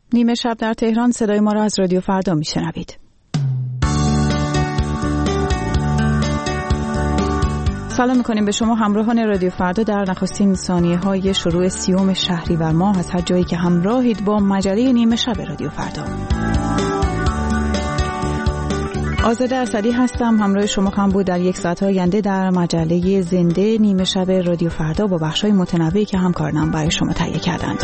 نیمه شب در تهران، صدای ما را از رادیو فردا میشنوید. سلام میکنیم به شما همراهان رادیو فردا در نخستین ثانیه های شروع 30 شهریور ماه از هر جایی که همراهید با مجله نیمه شب رادیو فردا. آزاده اسدی هستم، همراه شما خواهم بود در یک ساعت آینده در مجله زنده نیمه شب رادیو فردا با بخش‌های متنوعی که همکارانم برای شما تهیه کردند.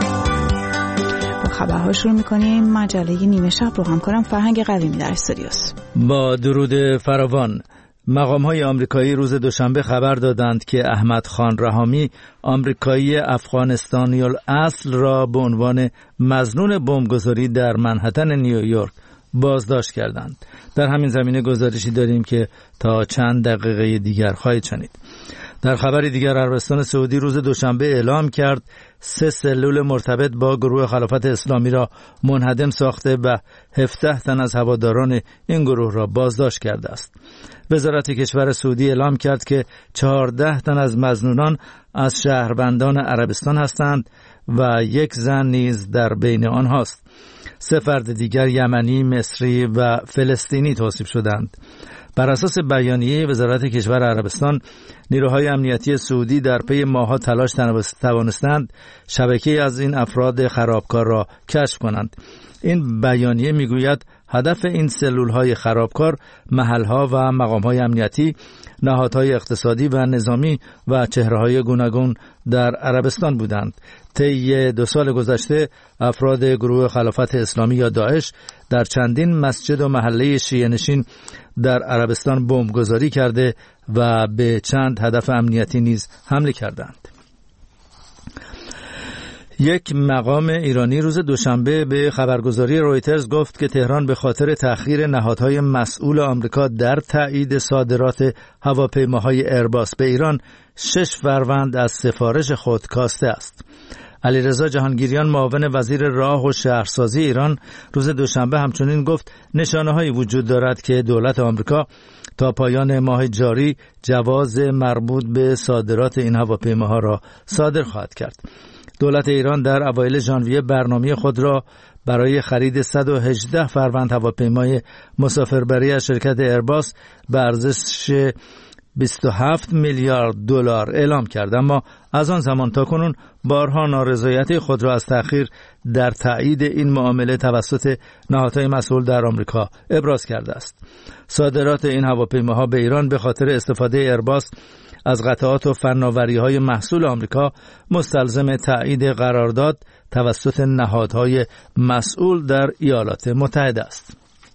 با خبرها شروع می‌کنیم. مجله نیمه شب رو همکارم فرهنگ قویمی در استودیوست. با درود فراوان. مقام‌های آمریکایی روز دوشنبه خبر دادند که احمد خان رحامی، آمریکایی افغانستانی الاصل را به عنوان مظنون بمبگذاری در منهتن نیویورک بازداشت کردند. در همین زمینه گزارشی داریم که تا چند دقیقه دیگر خواهید شنید. در خبری دیگر، عربستان سعودی روز دوشنبه اعلام کرد 3 سلول مرتبط با گروه خلافت اسلامی را منهدم ساخته و 17 تن از هواداران این گروه را بازداشت کرده است. وزارت کشور سعودی اعلام کرد که 14 تن از مظنونان از شهروندان عربستان هستند و 1 زن نیز در بین آنهاست. 3 فرد دیگر یمنی، مصری و فلسطینی توصیف شدند. بر اساس بیانیه وزارت کشور عربستان، نیروهای امنیتی سعودی در پی ماه‌ها تلاش توانستند شبکه از این افراد خرابکار را کشف کنند. این بیانیه میگوید هدف این سلول‌های خرابکار محل‌ها و مقام‌های امنیتی، نهادهای اقتصادی و نظامی و چهره‌های گوناگون در عربستان بودند. طی 2 سال گذشته افراد گروه خلافت اسلامی یا داعش در چندین مسجد و محله شیعه نشین در عربستان بمبگذاری کرده و به چند هدف امنیتی نیز حمله کردند. یک مقام ایرانی روز دوشنبه به خبرگزاری رویترز گفت که تهران به خاطر تأخیر نهادهای مسئول آمریکا در تایید صادرات هواپیماهای ایرباس به ایران 6 فروند از سفارش خود کاسته است. علیرضا جهانگیریان، معاون وزیر راه و شهرسازی ایران، روز دوشنبه همچنین گفت نشانه‌هایی وجود دارد که دولت آمریکا تا پایان ماه جاری جواز مربوط به صادرات این هواپیماها را صادر خواهد کرد. دولت ایران در اوایل ژانویه برنامه خود را برای خرید 118 فروند هواپیمای مسافربری از شرکت ایرباس به ارزش 27 میلیارد دلار اعلام کرد، اما از آن زمان تا کنون بارها نارضایتی خود را از تأخیر در تایید این معامله توسط نهادهای مسئول در آمریکا ابراز کرده است. صادرات این هواپیماها به ایران به خاطر استفاده ایرباس از قطعات و فناوری‌های محصول آمریکا مستلزم تایید قرارداد توسط نهادهای مسئول در ایالات متحده است.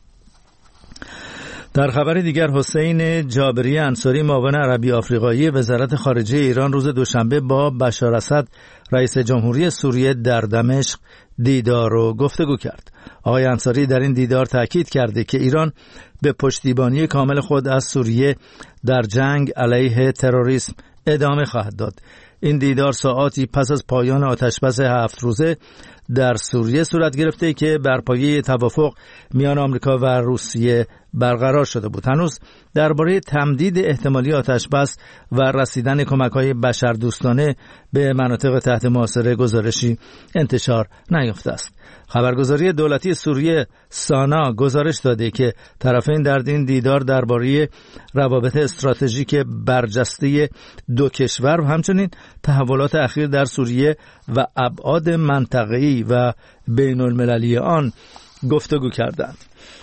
در خبر دیگر، حسین جابری انصاری، معاون عربی آفریقایی وزارت خارجه ایران، روز دوشنبه با بشار اسد، رئیس جمهوری سوریه در دمشق دیدار و گفتگو کرد. آقای انصاری در این دیدار تاکید کرده که ایران به پشتیبانی کامل خود از سوریه در جنگ علیه تروریسم ادامه خواهد داد. این دیدار ساعاتی پس از پایان آتشبس 7 روزه در سوریه صورت گرفته که بر پایه توافق میان آمریکا و روسیه برقرار شده بود. هنوز درباره تمدید احتمالی آتشبس و رسیدن کمک‌های بشردوستانه به مناطق تحت محاصره گزارشی انتشار نیافته است. خبرگزاری دولتی سوریه سانا گزارش داده که طرفین در این دیدار درباره روابط استراتژیک برجسته 2 کشور و همچنین تحولات اخیر در سوریه و ابعاد منطقه‌ای و بین‌المللی آن گفتگو کردند.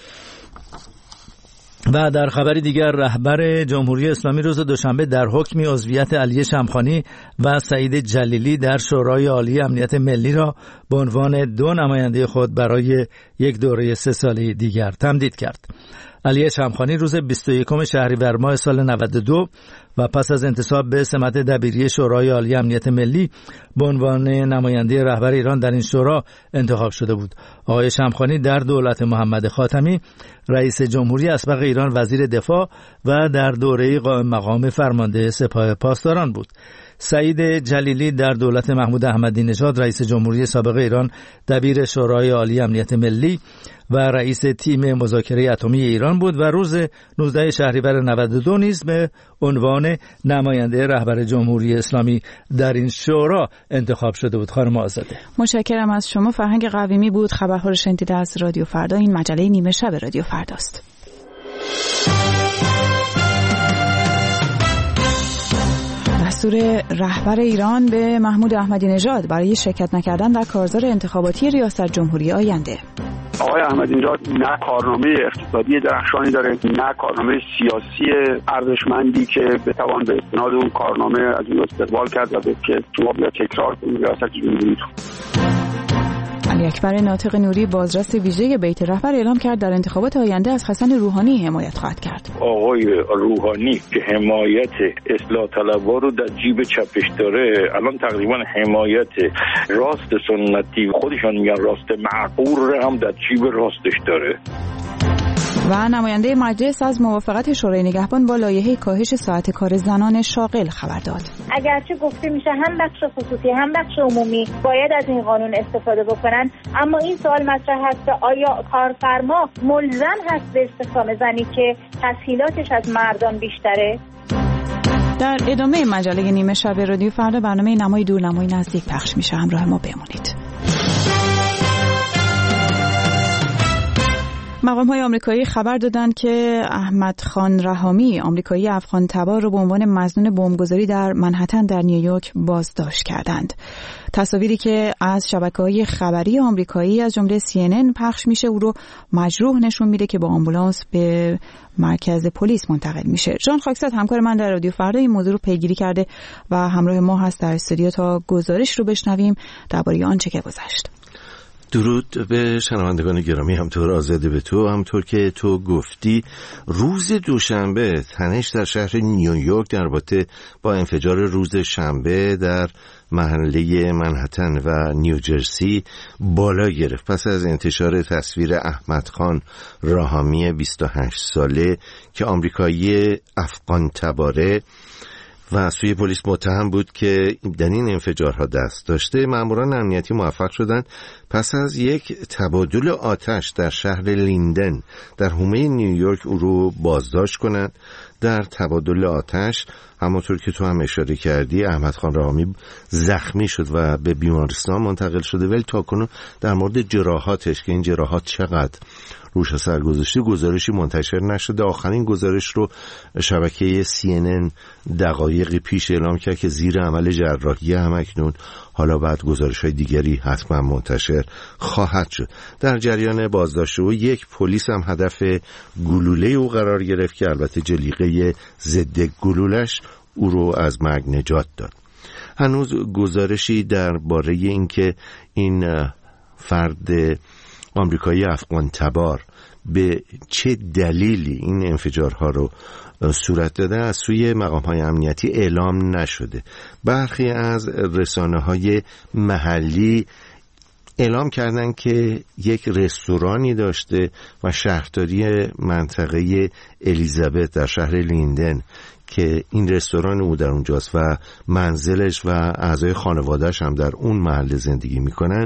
و در خبری دیگر، رهبر جمهوری اسلامی روز دوشنبه در حکمی عضویت علی شمخانی و سعید جلیلی در شورای عالی امنیت ملی را به عنوان 2 نماینده خود برای یک دوره 3 ساله دیگر تمدید کرد. علی شمخانی روز 21 شهریور ماه سال 92 و پس از انتصاب به سمت دبیری شورای عالی امنیت ملی به عنوان نماینده رهبر ایران در این شورا انتخاب شده بود. آقای شمخانی در دولت محمد خاتمی رئیس جمهوری اسبق ایران وزیر دفاع و در دوره قائم مقام فرمانده سپاه پاسداران بود. سعید جلیلی در دولت محمود احمدی نژاد رئیس جمهوری سابق ایران دبیر شورای عالی امنیت ملی و رئیس تیم مذاکره اتمی ایران بود و روز 19 شهریور 92 نیز به عنوان نماینده رهبر جمهوری اسلامی در این شورا انتخاب شده بود. خانم آزاده، متشکرم از شما. فرهنگ قویمی بود. خبرها رو شنیدید از رادیو فردا. این مجله نیمه شب رادیو فرداست. دستور رهبر ایران به محمود احمدی نژاد برای شرکت نکردن در کارزار انتخاباتی ریاست جمهوری آینده. آقای احمدی نژاد نه کارنامه اقتصادی درخشانی داره، نه کارنامه سیاسی ارزشمندی که بتوان به استناد اون کارنامه از اون استقبال کرد و به که شما بیا تکرار کنید ریاست جمهوری رو. علی اکبر ناطق نوری بازرس ویژه بیت رهبر اعلام کرد در انتخابات آینده از حسن روحانی حمایت خواهد کرد. آقای روحانی که حمایت اصلاح طلبها رو در جیب چپش داره، الان تقریبا حمایت راست سنتی خودشان میگن راست معقول رو هم در جیب راستش داره. و نماینده مجلس از موافقت شورای نگهبان با لایحه کاهش ساعت کار زنان شاغل خبر داد. اگرچه گفته میشه هم بخش خصوصی هم بخش عمومی باید از این قانون استفاده بکنن، اما این سوال مطرح هست که آیا کارفرما ملزم هست به استخدام زنی که تسهیلاتش از مردان بیشتره؟ در ادامه مجله نیمه شب رادیو فردا برنامه نمای دور نمای نزدیک پخش میشه. همراه ما بمونید. مقام‌های آمریکایی خبر دادند که احمد خان رحامی، آمریکایی افغان تبار، را به عنوان مظنون بمبگذاری در منهتن در نیویورک بازداشت کردند. تصاویری که از شبکه‌های خبری آمریکایی از جمله CNN پخش میشه او رو مجروح نشون میده که با آمبولانس به مرکز پلیس منتقل میشه. جان خاکساد همکار من در رادیو فردا این موضوع رو پیگیری کرده و همراه ما هست در استودیو تا گزارش رو بشنویم درباره آنچه که گذشت. درود به شنوندگان گرامی، همطور آزاده به تو، همطور که تو گفتی روز دوشنبه تنش در شهر نیویورک در رابطه با انفجار روز شنبه در محله منهتن و نیوجرسی بالا گرفت پس از انتشار تصویر احمد خان رحامی 28 ساله که آمریکایی افغان تباره و سوی پلیس متهم بود که در این انفجارها دست داشته. ماموران امنیتی موفق شدند پس از یک تبادل آتش در شهر لیندن در حومه نیویورک او رو بازداشت کنند. در تبادل آتش همونطور که تو هم اشاره کردی احمد خان رحامی زخمی شد و به بیمارستان منتقل شده، ولی تاکنون در مورد جراحاتش که این جراحات چقدر روش اثر گذاشته گزارشی منتشر نشده. آخرین گزارش رو شبکه CNN دقایقی پیش اعلام کرد که زیر عمل جراحی همکنون، حالا بعد گزارش‌های دیگری حتما منتشر خواهد شد. در جریان بازداشت او یک پلیس هم هدف گلوله او قرار گرفت که البته جلیقه ضد گلولش او رو از مرگ نجات داد. هنوز گزارشی درباره اینکه این فرد آمریکایی افغان تبار به چه دلیلی این انفجارها رو صورت داده از سوی مقام‌های امنیتی اعلام نشده. برخی از رسانه‌های محلی اعلام کردن که یک رستورانی داشته و شهرداری منطقه الیزابت در شهر لیندن که این رستوران او در اونجاست و منزلش و اعضای خانواده‌اش هم در اون محل زندگی میکنن،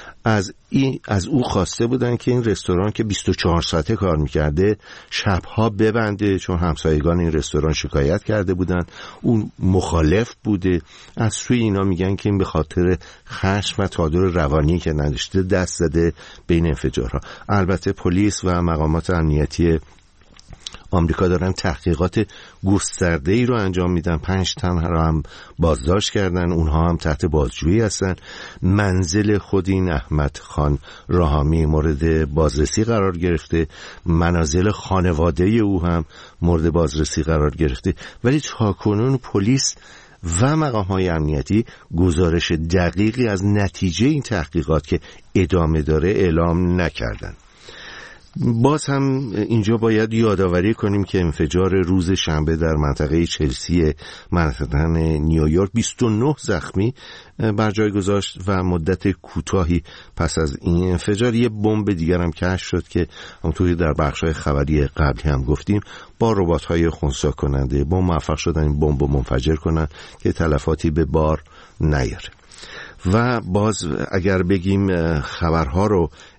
از او خواسته بودن که این رستوران که 24 ساعته کار میکرده شبها ببنده، چون همسایگان این رستوران شکایت کرده بودن. اون مخالف بوده. از سوی اینا میگن که این به خاطر خشم و تعادل روانی که نداشته دست زده به این انفجارها. البته پلیس و مقامات امنیتی آمریکا دارن تحقیقات گسترده‌ای رو انجام میدن. 5 تن رو هم بازداشت کردن، اونها هم تحت بازجویی هستن. منزل خود این احمد خان رحامی مورد بازرسی قرار گرفته، منازل خانواده او هم مورد بازرسی قرار گرفته، ولی تاکنون پلیس و مقام‌های امنیتی گزارش دقیقی از نتیجه این تحقیقات که ادامه داره اعلام نکردن. باز هم اینجا باید یادآوری کنیم که انفجار روز شنبه در منطقه چلسی منهتن نیویورک 29 زخمی بر جای گذاشت و مدت کوتاهی پس از این انفجار یه بمب دیگر هم کشف شد که همونطوری در بخش‌های خبری قبلی هم گفتیم با ربات‌های خنثی کننده بمب موفق شدن این بمب رو منفجر کنن که تلفاتی به بار نیاره. و باز اگر بگیم خبرها رو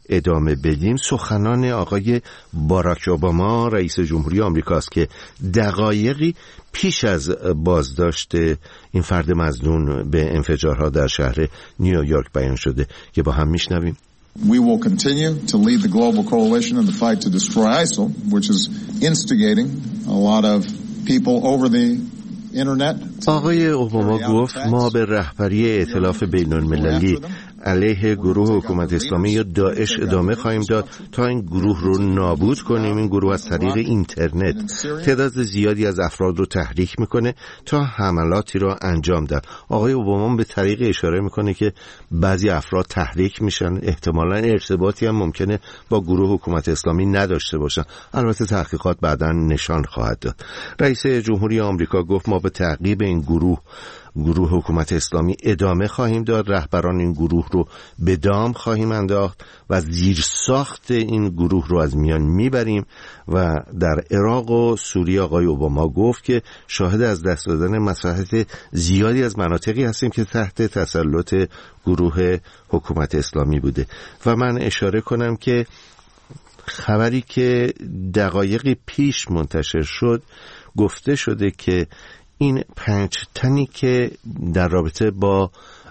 ادامه بدیم سخنان آقای باراک اوباما رئیس جمهوری آمریکاست که دقایقی پیش از بازداشت این فرد مظنون به انفجارها در شهر نیویورک بیان شده که با هم میشنویم. We will continue to lead the global coalition in the fight to destroy ISIL, which is instigating a lot of people over the internet. آقای اوباما گفت ما به رهبری ائتلاف بین‌المللی علیه گروه حکومت اسلامی یا داعش ادامه خواهیم داد تا این گروه رو نابود کنیم. این گروه از طریق اینترنت تعداد زیادی از افراد رو تحریک میکنه تا حملاتی رو انجام دهند. آقای اوباما به طریق اشاره میکنه که بعضی افراد تحریک میشن، احتمالاً ارتباطی هم ممکنه با گروه حکومت اسلامی نداشته باشن. البته تحقیقات بعداً نشان خواهد داد. رئیس جمهوری آمریکا گفت ما به تعقیب این گروه حکومت اسلامی ادامه خواهیم داد، رهبران این گروه رو به دام خواهیم انداخت و زیرساخت این گروه رو از میان میبریم. و در عراق و سوریه آقای اوباما گفت که شاهد از دست دادن مساحت زیادی از مناطقی هستیم که تحت تسلط گروه حکومت اسلامی بوده. و من اشاره کنم که خبری که دقایقی پیش منتشر شد گفته شده که این 5 تنی که در رابطه با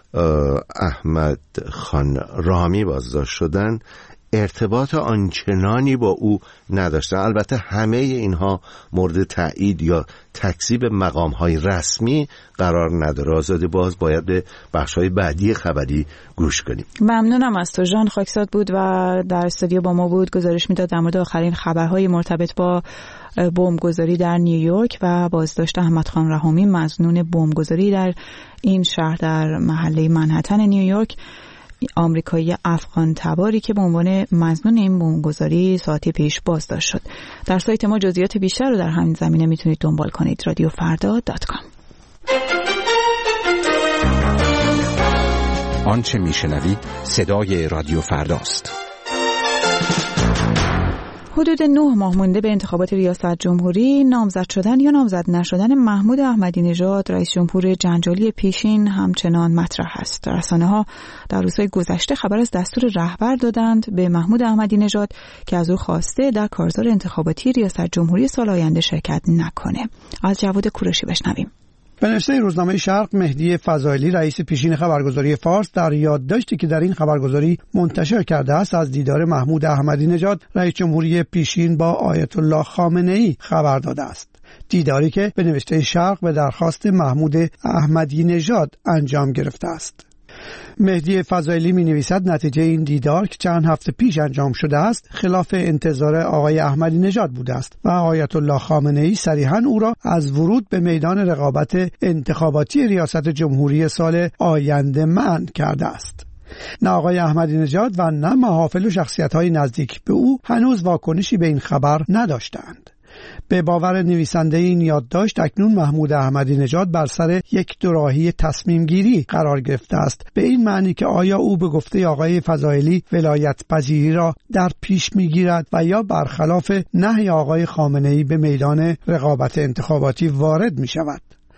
احمد خان رامی بازداشت شدن ارتباط آنچنانی با او نداشتن. البته همه اینها مورد تایید یا تکذیب مقام‌های رسمی قرار نداره. آزاده باز باید به بخش‌های بعدی خبری گوش کنیم. ممنونم از تو. ژان خاکزاد بود و در استودیو با ما بود، گزارش میداد در مورد آخرین خبرهای مرتبط با بمبگذاری در نیویورک و بازداشت احمد خان رحامی مظنون بمبگذاری در این شهر در محله منهتن نیویورک، آمریکایی افغان تباری که به عنوان مظنون این بمبگذاری ساعتی پیش بازداشت شد. در سایت ما جزئیات بیشتر رو در همین زمینه میتونید دنبال کنید. radiofrda.com. آنچه میشنوید صدای رادیو فرداست. حدود 9 ماه مونده به انتخابات ریاست جمهوری، نامزد شدن یا نامزد نشدن محمود احمدی نژاد رئیس جمهور جنجالی پیشین همچنان مطرح است. رسانه‌ها در روزهای گذشته خبر از دستور رهبر دادند به محمود احمدی نژاد که از او خواسته در کارزار انتخاباتی ریاست جمهوری سال آینده شرکت نکنه. از جواد کوروشی بشنویم. به نوشته روزنامه شرق، مهدی فضائلی رئیس پیشین خبرگزاری فارس در یادداشتی که در این خبرگزاری منتشر کرده است از دیدار محمود احمدی نژاد رئیس جمهوری پیشین با آیت الله خامنه‌ای خبر داده است. دیداری که به نوشته شرق به درخواست محمود احمدی نژاد انجام گرفته است. مهدی فضائلی می نویسد نتیجه این دیدار که چند هفته پیش انجام شده است خلاف انتظار آقای احمدی نژاد بوده است و آیت الله خامنه‌ای صریحاً او را از ورود به میدان رقابت انتخاباتی ریاست جمهوری سال آینده منع کرده است. نه آقای احمدی نژاد و نه محافل و شخصیت‌های نزدیک به او هنوز واکنشی به این خبر نداشتند. به باور نویسنده این یادداشت اکنون محمود احمدی نژاد بر سر یک دوراهی تصمیم گیری قرار گرفته است، به این معنی که آیا او به گفته آقای فضائلی ولایت پذیری را در پیش میگیرد و یا برخلاف نهی آقای خامنه‌ای به میدان رقابت انتخاباتی وارد می شود.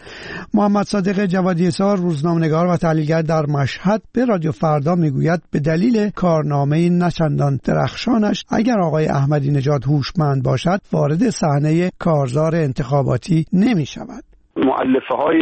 محمد صادق جوادی‌سار روزنامه‌نگار و تحلیلگر در مشهد به رادیو فردا میگوید به دلیل کارنامه نچندان درخشانش اگر آقای احمدی نژاد هوشمند باشد وارد صحنه کارزار انتخاباتی نمی شود. مؤلفه‌های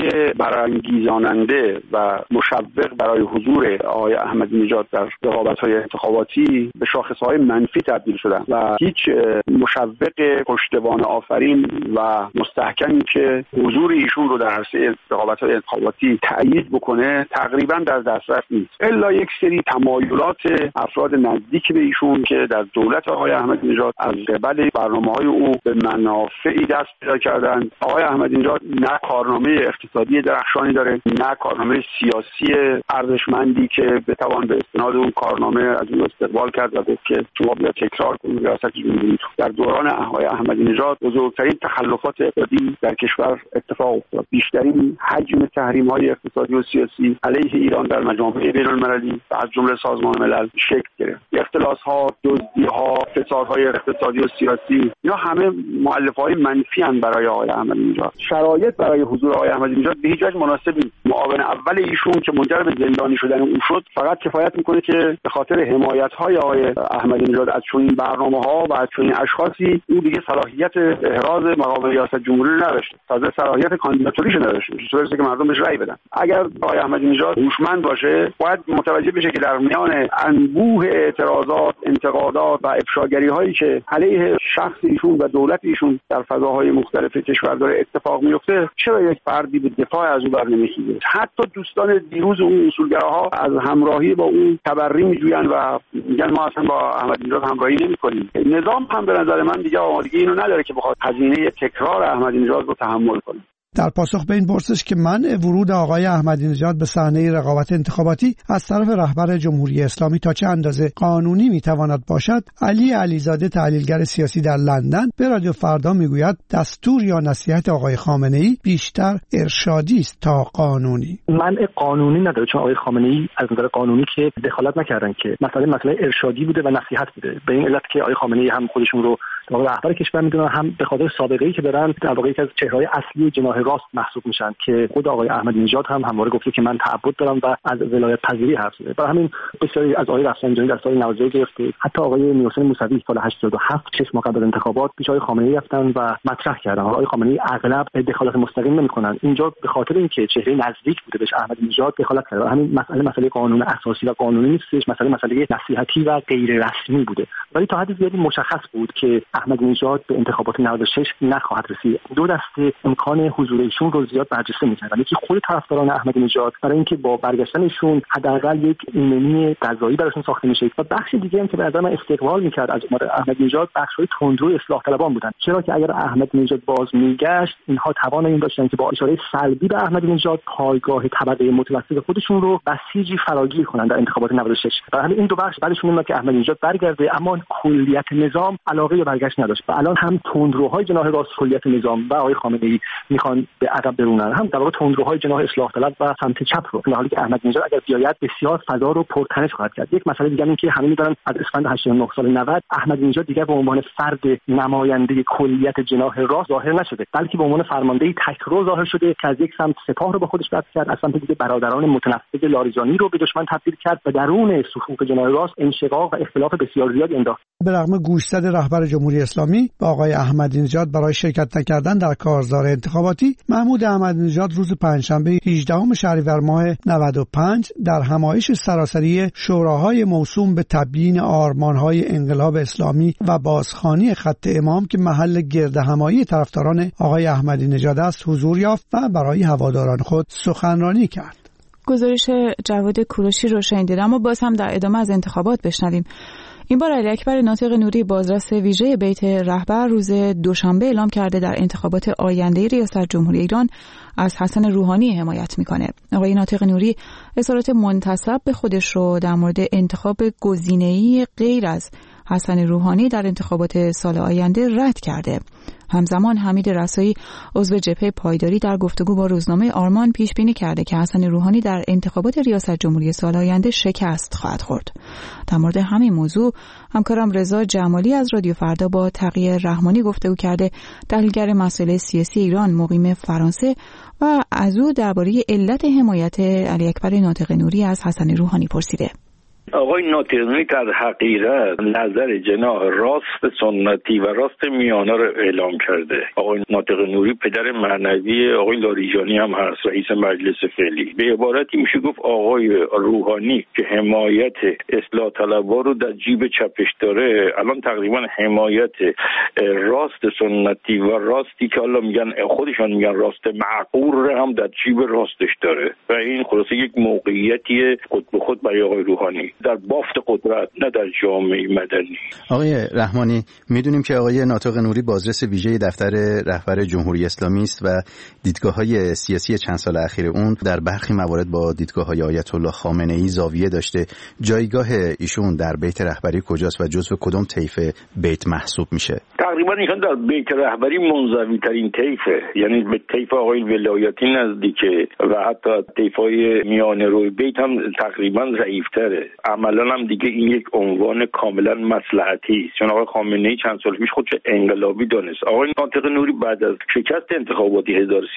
برانگیزاننده و مشوق برای حضور آقای احمدی نژاد در رقابت‌های انتخاباتی به شاخص‌های منفی تبدیل شدند و هیچ مشوق پشتوانه آفرین و مستحکمی که حضور ایشون رو در عرصه رقابت‌های انتخاباتی تأیید بکنه تقریباً در دسترس نیست، الا یک سری تمایلات افراد نزدیک به ایشون که در دولت آقای احمدی نژاد از قبل برنامه‌های او به منافعی دست پیدا کردند. آقای احمدی نژاد نه کارنامه اقتصادی درخشانی داره، نه کارنامه سیاسی ارزشمندی که بتوان به استناد اون کارنامه از اون استقبال کرد و گفت که شما بیا تکرار کنید ریاست جمهوری. در دوران آقای احمدی نژاد بزرگترین تخلفات اقتصادی در کشور اتفاق افتاد. بیشترین حجم تحریم‌های اقتصادی و سیاسی علیه ایران در مجامع بین‌المللی و از جمله سازمان ملل شکل گرفت. اختلاس‌ها، دزدی‌ها، فسادهای اقتصادی و سیاسی، اینا همه مؤلفه‌های منفی ان برای آقای احمدی نژاد. شرایط برای حضور آقای احمدی نژاد به هیچ وجه مناسب نیست. معاون اول ایشون که منجر به زندانی شدن او شد فقط کفایت میکنه که به خاطر حمایت‌های آقای احمدی نژاد از چنین برنامه‌ها و از چنین اشخاصی او دیگه صلاحیت احراز مقام ریاست جمهوری نداشته، تازه صلاحیت کاندیداتوریش نداشته، چطوری که مردم بهش رأی بدن. اگر آقای احمدی نژاد هوشمند باشه باید متوجه بشه که در میان انبوه اعتراضات، انتقادات و افشاگری‌هایی که علیه شخص ایشون و دولت ایشون در فضاهای مختلف کشور داره اتفاق میفته، چرا یک فردی به دفاع از او برنمی‌خیزه؟ حتی دوستان دیروز اون اصولگراها از همراهی با اون تبری می‌جویند و میگن ما اصلا با احمدی نژاد همراهی نمی‌کنیم. نظام هم به نظر من دیگه آمادگی اینو نداره که بخواد هزینه تکرار احمدی نژاد رو تحمل کنه. در پاسخ به این پرسش که منع ورود آقای احمدی نژاد به صحنه رقابت انتخاباتی از طرف رهبر جمهوری اسلامی تا چه اندازه قانونی میتواند باشد، علی علیزاده تحلیلگر سیاسی در لندن به رادیو فردا میگوید دستور یا نصیحت آقای خامنه‌ای بیشتر ارشادی است تا قانونی. منع قانونی نداره، چون آقای خامنه‌ای از نظر قانونی که دخالت نکردن، که مسئله ارشادی بوده و نصیحت بوده. به این علت که آقای خامنه‌ای هم خودشون رو رهبر کشور میدونن، هم به خاطر سابقه‌ای که دارن در واقع یکی از چهره‌های اصلی جناح راست محسوب میشن، که خود آقای احمدی نژاد هم همواره گفته که من تعبد دارم و از ولایت پذیری حرف زده. برای همین بسیاری از آقای رفسنجانی در سال 92 گرفته، حتی آقای میرحسین موسوی سال 87 6 ماه قبل از انتخابات پیش آقای خامنه‌ای رفتن و مطرح کردن. آقای خامنه‌ای اغلب دخالت مستقیم نمی‌کنن، اینجا به خاطر اینکه چهره نزدیک بوده بهش احمدی نژاد دخالت کرده. همین مسئله قانون اساسی و قانونی نیستش، مسئله نصیحتی و غیر رسمی بوده. ولی تا حد زیادی مشخص بود که احمدی نژاد به انتخابات 96 نخواهد رسید. دو دسته امکان حضور ایشون رو زیاد برجسته می‌کردن. یکی خود طرفداران احمدی نژاد برای اینکه با برگشتن ایشون حداقل یک ایمنی غذایی براشون ساخته میشه، و بخش دیگه هم که به نظر من استقبال می‌کرد از احمدی نژاد بخش‌های تندرو اصلاح طلبان بودن، چرا که اگر احمدی نژاد باز میگشت اینها توان این داشتن که با اشاره سلبی به احمدی نژاد پایگاه طبقه متوسط خودشون رو بسیجی فراگیر کنن در انتخابات 96. برای همین این دو بخش بعدشون میاد که احمدی نژاد برگرده، اما کلیت نظام علاقه به برگشت نداشت و الان هم تندروهای جناح راست کلیت نظام و آقای خامنه‌ای میخوان به عقب برونن، هم در واقع تندروهای جناح اصلاح طلب و سمت چپ رو، در حالی که احمدی نژاد اگر بیاید بسیار فضا رو پرتنش خواهد کرد. یک مسئله دیگه این که همه می‌دونن از اسفند 89 سال 90 احمدی نژاد دیگر به عنوان فرد نماینده کلیت جناح راست ظاهر نشده، بلکه به عنوان فرمانده تکرو ظاهر شده که از یک سمت سپاه رو به خودش بسته کرد، از سمت دیگه برادران متنفذ لاریجانی رو به دشمن تبدیل کرد و درون صفوف جناح راست انشقاق و اختلاف بسیار زیادی انداخت. به رغم گوشزد رهبر جمهوری اسلامی با آقای احمدی نژاد برای شرکت نکردن در کارزار انتخاباتی، محمود احمدی نژاد روز پنجشنبه 18 شهریور ماه 95 در همایش سراسری شوراهای موسوم به تبیین آرمان‌های انقلاب اسلامی و بازخوانی خط امام که محل گردهمایی طرفداران آقای احمدی نژاد است حضور یافت و برای هواداران خود سخنرانی کرد. گزارش جواد کوروشی رو شنیدید، اما باز هم در ادامه از انتخابات بشنویم. این بار علی اکبر ناطق نوری بازرس ویژه بیت رهبر روز دوشنبه اعلام کرده در انتخابات آینده ریاست جمهوری ایران از حسن روحانی حمایت میکنه. آقای ناطق نوری اظهارات منتسب به خودش رو در مورد انتخاب گزینه‌ای غیر از حسن روحانی در انتخابات سال آینده رد کرده. همزمان حمید رسایی عضو جبهه پایداری در گفتگو با روزنامه آرمان پیش بینی کرده که حسن روحانی در انتخابات ریاست جمهوری سال آینده شکست خواهد خورد. در مورد همین موضوع همکارم رضا جمالی از رادیو فردا با تقی رحمانی گفتگو کرده، تحلیلگر مسائل سیاسی ایران مقیم فرانسه، و از او درباره علت حمایت علی اکبر ناطق نوری از حسن روحانی پرسیده. آقای ناطق نوری در حقیقت نظر جناح راست سنتی و راست میانه رو اعلام کرده. آقای ناطق نوری پدر معنوی آقای لاریجانی هم هست، رئیس مجلس فعلی. به عبارتی میشه گفت آقای روحانی که حمایت اصلاح طلب‌ها رو در جیب چپش داره، الان تقریبا حمایت راست سنتی و راستی که حالا میگن خودشان میگن راست معقول رو هم در جیب راستش داره و این خلاصه یک موقعیتی خود به خود برای آقای روحانی در بافت قدرت، نه در جامعه مدنی. آقای رحمانی، میدونیم که آقای ناطق نوری بازرس ویژه دفتر رهبر جمهوری اسلامی است و دیدگاه‌های سیاسی چند سال اخیر اون در برخی موارد با دیدگاه‌های آیت الله خامنه‌ای زاویه داشته. جایگاه ایشون در بیت رهبری کجاست و جزو کدام طیف بیت محسوب میشه؟ تقریبا ایشون در بیت رهبری منزوی ترین طیفه، یعنی به طیف آقای ولایتی نزدیکه و حتی طیف‌های میانه روی بیت هم تقریبا ضعیف‌تره. عملا هم دیگه این یک عنوان کاملا مصلحتی است، چون آقای خامنه‌ای چند سال پیش خودش انقلابی دانست. آقای ناطق نوری بعد از شکست انتخاباتی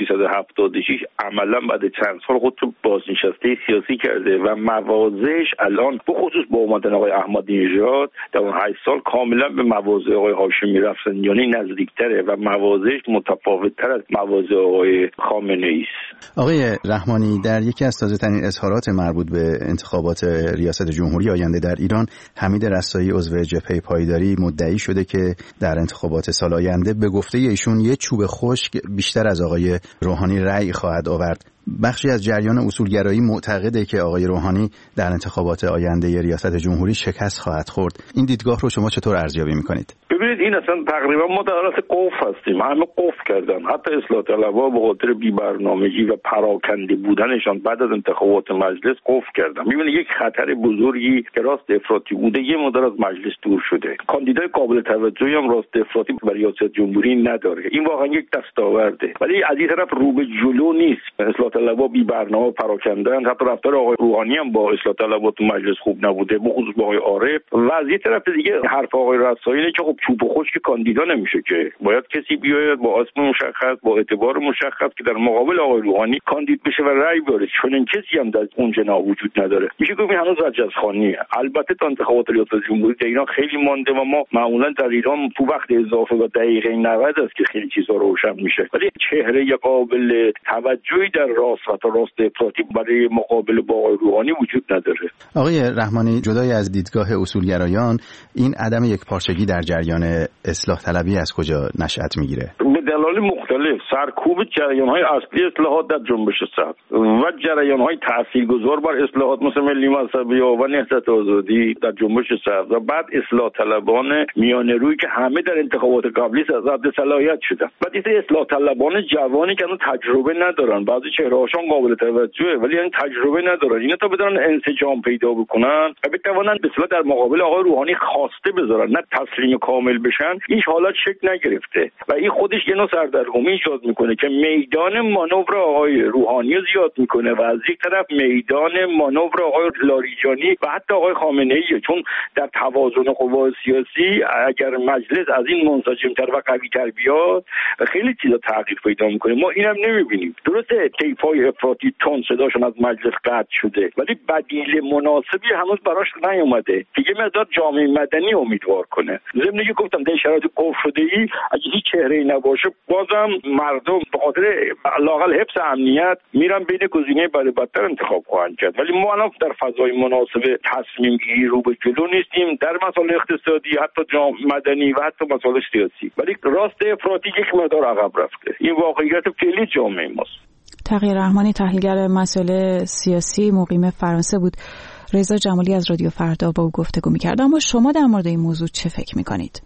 1376 عملا بعد چند سال خودش رو بازنشسته سیاسی کرده و مواضعش الان به خصوص با اومدن آقای احمدی نژاد در اون 8 سال کاملا به مواضع آقای هاشمی رفسنجانی نزدیکتره و مواضعش متفاوت‌تر از مواضع آقای خامنه‌ای است. آقای رحمانی، در یکی از تازه‌ترین اظهارات مربوط به انتخابات ریاست جمهوری آینده در ایران، حمید رستایی عضو جبهه پایداری مدعی شده که در انتخابات سال آینده به گفته ایشون یه چوب خشک بیشتر از آقای روحانی رأی خواهد آورد. بخشی از جریان اصولگرایی معتقده که آقای روحانی در انتخابات آینده ریاست جمهوری شکست خواهد خورد. این دیدگاه رو شما چطور ارزیابی می‌کنید؟ ببینید این اصلا تقریبا ما در حالت قفل هستیم. همه قفل کردن، حتی اصلاح طلبها به خاطر بی‌برنامگی و پراکنده بودنشان بعد از انتخابات مجلس قفل کردن. می‌بینید یک خطر بزرگی که راست افراطی بوده یه مدار از مجلس دور شده. کاندیدای قابل توجهی هم راست افراطی برای ریاست جمهوری نداره. این واقعا یک دستاورده. ولی از این طرف رو به جلو نیست. اصلاح طلبها بی برنامه پراکندن. حتی رفتار آقای روحانی هم با اصلاح طلبها تو مجلس خوب نبوده، به خصوص با آقای عارف. و از این طرف دیگه حرف آقای رستایی اینه که خب چوب و خشک کاندیدا نمیشه که باید کسی بیاید با اسم مشخص، با اعتبار مشخص که در مقابل آقای روحانی کاندید بشه و رأی بیاره. چون این کسی هم در اون جناح وجود نداره. میشه گفت هنوز رجزخانیه. البته تا انتخابات ریاست جمهوری در ایران خیلی مانده و ما معمولا در ایران تو وقت اضافه و دقیقه 90 است که خیلی چیزا روشن میشه. ولی چهره قابل توجهی در راست و تا راست افراطی برای مقابله با آقای روحانی وجود نداره. آقای رحمانی، جدای از دیدگاه اصولگرایان، این عدم یکپارچگی در جریان اصلاح طلبی از کجا نشأت میگیره؟ به دلایل مختلف. سرکوب جریان‌های اصلی اصلاحات در جنبش سبز و جریان‌های تاثیرگذار بر اصلاحات مثل ملی مذهبی‌ها و نهضت آزادی در جنبش سبز و بعد اصلاح طلبان میانه‌رویی که همه در انتخابات قبلی از حد صلاحیت شدن. بعد این اصلاح طلبان جوانی که اون تجربه ندارن، بعضی چهره‌هاشون قابل توجهه ولی این تجربه ندارن، اینا تا بدونن انسجام پیدا بکنن و بتوانن به اصطلاح در مقابل آقای روحانی خواسته بذارن، نه تسلیم کامل بشن، این حالت شکل نگرفته و این خودش یه نوع سردرگمی ایجاد میکنه که میدان مانور آقای روحانی زیاد میکنه و از یک طرف میدان مانور آقای لاریجانی و حتی آقای خامنه‌ای، چون در توازن قوا سیاسی اگر مجلس از این منسجم‌تر و قوی‌تر بیاد خیلی چیزا تغییر پیدا میکنه. ما اینم نمیبینیم. درسته طیف‌های افراطی تون صداشون از مجلس قطع شده ولی بدیل مناسبی هنوز براش نیومده که یه مقدار جامعه مدنی امیدوار کنه. ضمن که گفتم در شرایط قفل شده‌ای اگه هیچ چهره‌ای نباشه بازم مردم به خاطر لااقل حفظ امنیت میرن بین گزینه بد بدتر انتخاب خواهند کرد. ولی ما الان در فضای مناسب تصمیم گیری رو به جلو نیستیم در مسائل اقتصادی، حتی جامعه مدنی و حتی مسائل سیاسی. ولی راست افراطی یک مقدار عقب رفته. این واقعیت فعلی جامعه ماست. تقی رحمانی، تحلیلگر مسائل سیاسی مقیم فرانسه بود. رضا جمالی از رادیو فردا با او گفتگو می‌کرد. اما شما در مورد این موضوع چه فکر می‌کنید؟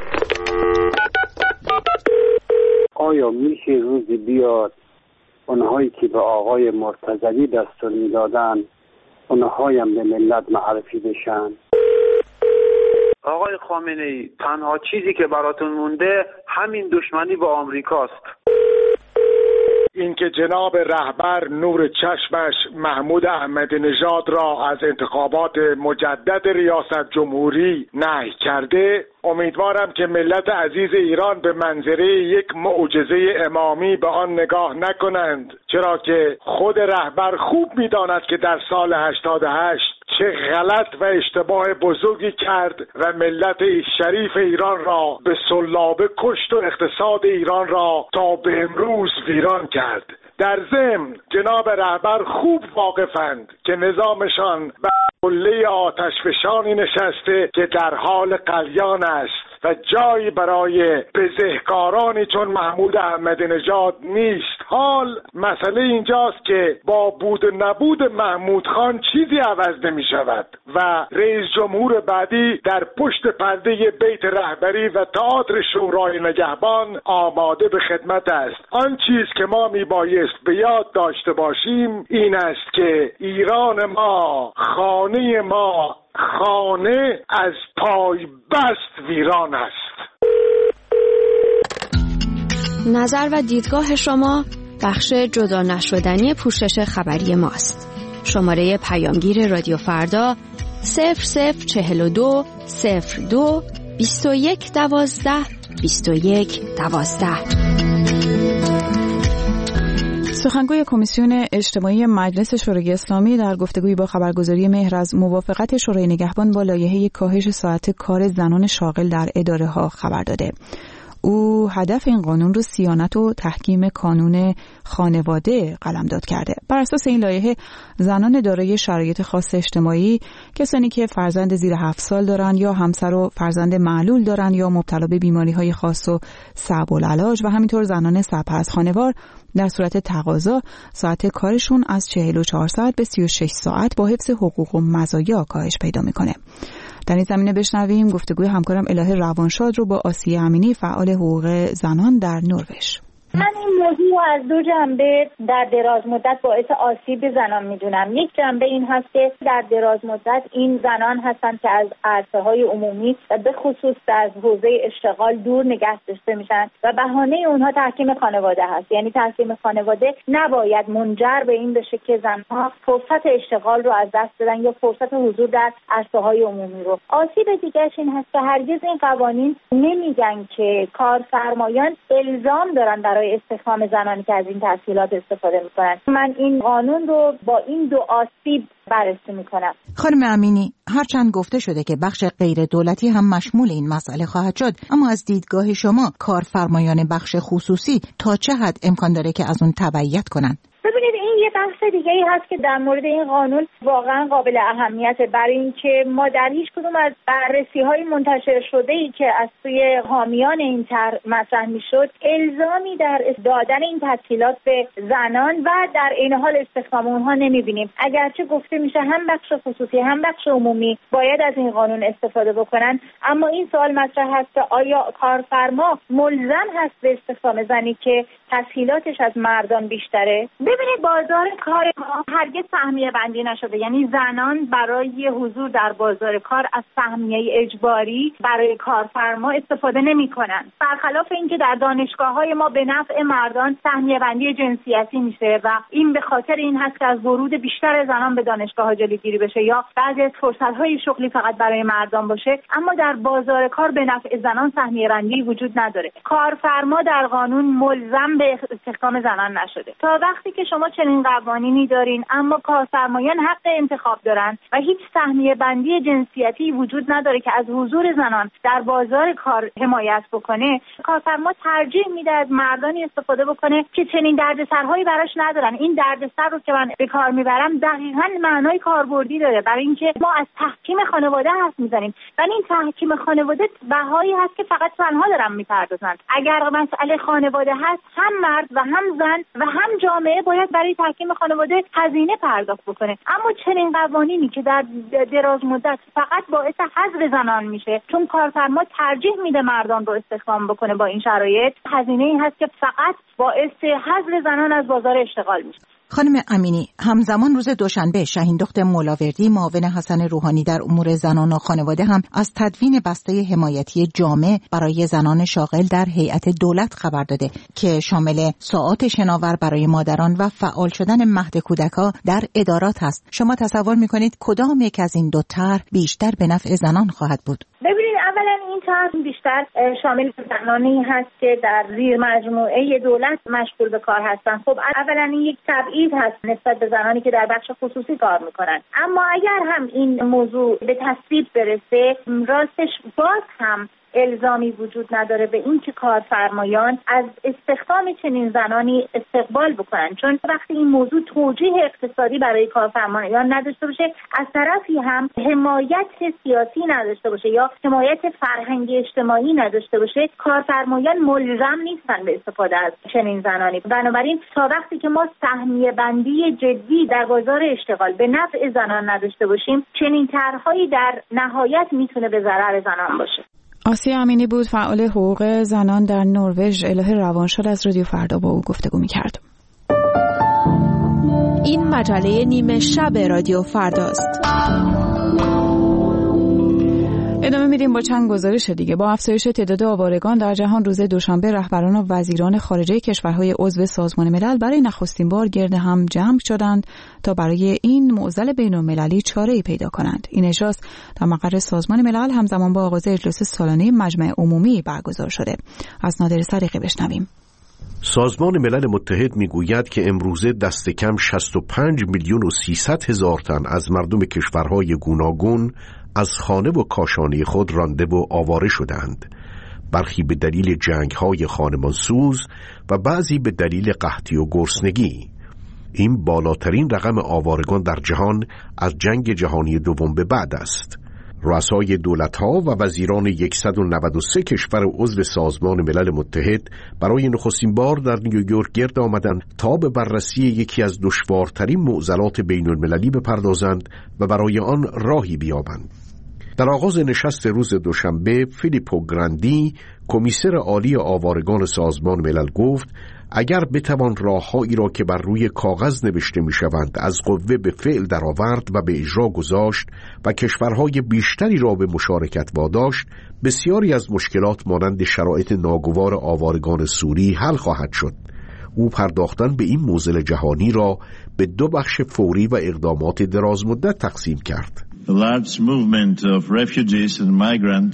آیا میشه روزی بیاد اونهایی که به آقای مرتضوی دستور میدادن اونهایی هم به ملت معرفی بشن؟ آقای خامنه‌ای، تنها چیزی که براتون مونده همین دشمنی با آمریکاست. اینکه جناب رهبر نور چشمش محمود احمدی نژاد را از انتخابات مجدد ریاست جمهوری نهی کرده، امیدوارم که ملت عزیز ایران به منظره یک معجزه امامی به آن نگاه نکنند، چرا که خود رهبر خوب می‌داند که در سال 88 چه غلط و اشتباه بزرگی کرد و ملت شریف ایران را به سلابه کشت و اقتصاد ایران را تا به امروز ویران کرد. در ضمن جناب رهبر خوب واقفند که نظامشان بر قله آتشفشانی نشسته که در حال غلیان است و جایی برای بزهکارانی چون محمود احمدی نژاد نیست. حال مسئله اینجاست که با بود و نبود محمود خان چیزی عوض نمی شود و رئیس جمهور بعدی در پشت پرده بیت رهبری و تئاتر شورای نگهبان آماده به خدمت است. آن چیز که ما می بایست به یاد داشته باشیم این است که ایران ما، خانه ما، خانه از پای بست ویران است. نظر و دیدگاه شما بخش جدا نشدنی پوشش خبری ماست. شماره پیامگیر رادیو فردا 0042 02 21 12 21 12. سخنگوی کمیسیون اجتماعی مجلس شورای اسلامی در گفتگویی با خبرگزاری مهر از موافقت شورای نگهبان با لایحه کاهش ساعت کار زنان شاغل در اداره‌ها خبر داده. او هدف این قانون رو صیانت و تحکیم کانون خانواده قلمداد کرده. بر اساس این لایحه زنان دارای شرایط خاص اجتماعی، کسانی که فرزند زیر 7 سال دارند یا همسر و فرزند معلول دارند یا مبتلا به بیماری‌های خاص و صعب العلاج و همینطور زنان سرپرست خانوار در صورت تقاضا ساعت کارشون از 44 ساعت به 36 ساعت با حفظ حقوق و مزایا کاهش پیدا میکنه. در این زمینه بشنویم گفتگوی همکارم الهه روانشاد رو با آسیه امینی، فعال حقوق زنان در نروژ. من این موضوع از دو جنبه در دراز مدت باعث آسیب به زنان میدونم. یک جنبه این هست که در دراز مدت این زنان هستند که از عرصه‌های عمومی و به خصوص از حوزه اشتغال دور نگه داشته میشن و بهانه اونها تحکیم خانواده هست. یعنی تحکیم خانواده نباید منجر به این بشه که زنها فرصت اشتغال رو از دست بدن یا فرصت حضور در عرصه‌های عمومی رو. آسیب دیگه‌اش این هست که هرگز این قوانین نمیگن که کارفرمایان الزام دارن برای استخدام زنانی که از این تسهیلات استفاده میکنن. من این قانون رو با این دو آسیب بررسی میکنم. خانم امینی، هرچند گفته شده که بخش غیر دولتی هم مشمول این مسئله خواهد شد، اما از دیدگاه شما کارفرمایان بخش خصوصی تا چه حد امکان داره که از اون تبعیت کنن؟ ببینید این یه بحث دیگه ای هست که در مورد این قانون واقعا قابل اهمیته، برای اینکه ما در هیچ کدوم از بررسی‌های منتشر شده ای که از سوی حامیان این طرح مطرح می‌شد الزامی در دادن این تسهیلات به زنان و در عین حال استخدام اونها نمی‌بینیم. اگرچه گفته میشه هم بخش خصوصی هم بخش عمومی باید از این قانون استفاده بکنن، اما این سوال مطرح هست که آیا کارفرما ملزم هست به استخدام زنی که تسهیلاتش از مردان بیشتره؟ ببینید بازار کار ما هرگز سهمیه بندی نشده، یعنی زنان برای حضور در بازار کار از سهمیه اجباری برای کارفرما استفاده نمی‌کنند. برخلاف اینکه در دانشگاه‌های ما به نفع مردان سهمیه بندی جنسیتی میشه و این به خاطر این هست که از ورود بیشتر زنان به دانشگاه‌ها جلوگیری بشه یا بعضی از فرصت‌های شغلی فقط برای مردان باشه، اما در بازار کار به نفع زنان سهمیه بندی وجود نداره. کارفرما در قانون ملزم به استخدام زنان نشده. تا وقتی که شما چنین قوانینی دارین اما کارفرمایان حق انتخاب دارن و هیچ سهمیه بندی جنسیتی وجود نداره که از حضور زنان در بازار کار حمایت بکنه، کارفرما ترجیح میده از مردانی استفاده بکنه که چنین دردسرهایی براش ندارن. این دردسر رو که من به کار میبرم دقیقاً معنای کاربردی داره، برای اینکه ما از تحکیم خانواده حرف میزنیم و این تحکیم خانواده بهایی هست که فقط زنها دارن میپردازن. اگر مسئله خانواده هست هم مرد و هم زن و هم جامعه باید برای تحکیم خانواده هزینه پرداخت بکنه. اما چنین قوانینی که در دراز مدت فقط باعث حذف زنان میشه چون کارفرما ترجیح میده مردان رو استخدام بکنه با این شرایط، هزینه این هست که فقط باعث حذف زنان از بازار اشتغال میشه. خانم امینی، همزمان روز دوشنبه شاهین دخت مولاوردی معاون حسن روحانی در امور زنان و خانواده هم از تدوین بسته حمایتی جامع برای زنان شاغل در هیئت دولت خبر داده که شامل ساعات شناور برای مادران و فعال شدن مهد کودک‌ها در ادارات هست. شما تصور می‌کنید کدام یک از این دو طرح بیشتر به نفع زنان خواهد بود؟ ببینید اولا این طرح بیشتر شامل زنانی هست که در زیر مجموعه دولت مشغول به کار هستن. خب اولا این یک تبعیض هست نسبت به زنانی که در بخش خصوصی کار میکنن. اما اگر هم این موضوع به تصویب برسه، راستش باز هم الزامی وجود نداره به این که کارفرمایان از استخدام چنین زنانی استقبال بکنن، چون وقتی این موضوع توجیه اقتصادی برای کارفرمایان نداشته باشه، از طرفی هم حمایت سیاسی نداشته باشه یا حمایت فرهنگی اجتماعی نداشته باشه، کارفرمایان ملزم نیستن به استفاده از چنین زنانی. بنابراین تا وقتی که ما سهمیه بندی جدی در بازار اشتغال به نفع زنان نداشته باشیم، چنین طرحهایی در نهایت میتونه به ضرر زنان باشه. آسیه امینی بود، فعال حقوق زنان در نروژ. الهه روانشاد از رادیو فردا با او گفتگو می‌کرد. این مجله نیمه شب رادیو فرداست. ادامه میدیم با چند گزارش دیگه. با افزایش تعداد آوارگان در جهان، روز دوشنبه رهبران و وزیران خارجه کشورهای عضو سازمان ملل برای نخستین بار گرد هم جمع شدند تا برای این معضل بین‌المللی چاره‌ای پیدا کنند. این اجلاس در مقر سازمان ملل همزمان با آغاز اجلاس سالانه مجمع عمومی برگزار شده. از نادر صدیقی بشنویم. سازمان ملل متحد میگوید که امروزه دست کم 65 میلیون و 300 هزار تن از مردم کشورهای گوناگون از خانه و کاشانه خود رانده و آواره شدند، برخی به دلیل جنگ‌های خانمانسوز و بعضی به دلیل قحطی و گرسنگی. این بالاترین رقم آوارگان در جهان از جنگ جهانی دوم به بعد است. رؤسای دولت‌ها و وزیران 193 کشور عضو سازمان ملل متحد برای نخستین بار در نیویورک گرد آمدند تا به بررسی یکی از دشوارترین معضلات بین‌المللی بپردازند و برای آن راهی بیابند. در آغاز نشست روز دوشنبه، فیلیپو گراندی، کمیسر عالی آوارگان سازمان ملل گفت اگر بتوان راههایی را که بر روی کاغذ نوشته می‌شوند از قوه به فعل درآورد و به اجرا گذاشت و کشورهای بیشتری را به مشارکت واداشت، بسیاری از مشکلات مانند شرایط ناگوار آوارگان سوری حل خواهد شد. او پرداختن به این معضل جهانی را به دو بخش فوری و اقدامات درازمدت تقسیم کرد. The large movement of refugees and migrants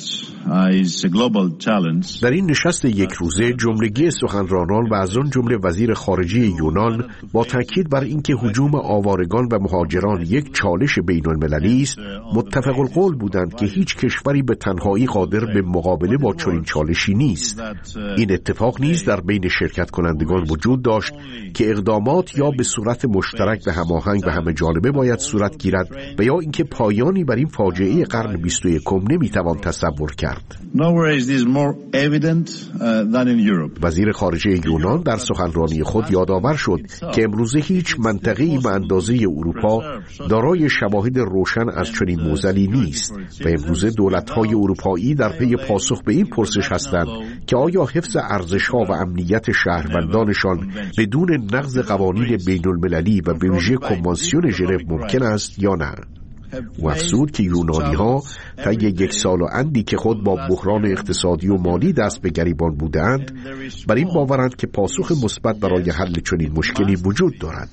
is a global challenge. در این نشست یک روزه جملگی سخنرانان و از آن جمله وزیر خارجه یونان با تاکید بر اینکه هجوم آوارگان و مهاجران یک چالش بین‌المللی است، متفق القول بودند که هیچ کشوری به تنهایی قادر به مقابله با چنین چالشی نیست. این اتفاق نیز در بین شرکت کنندگان وجود داشت که اقدامات یا به صورت مشترک و هماهنگ و همه جانبه باید صورت گیرد و یا اینکه پایانی بر این فاجعه قرن 21 نمیتوان تصور کرد. وزیر خارجه یونان در سخنرانی خود یادآور شد که امروزه هیچ منطقه‌ای به اندازه اروپا دارای شواهد روشن از چنین معضلی نیست و امروزه دولت‌های اروپایی در پی پاسخ به این پرسش هستند که آیا حفظ ارزش‌ها و امنیت شهروندانشان بدون نقض قوانین بین‌المللی و به ویژه کنوانسیون ژنو ممکن است یا نه. و افزود که یونانی‌ها طی 1 سال و اندی که خود با بحران اقتصادی و مالی دست به گریبان بودند، بر این باورند که پاسخ مثبت برای حل چنین مشکلی وجود دارد.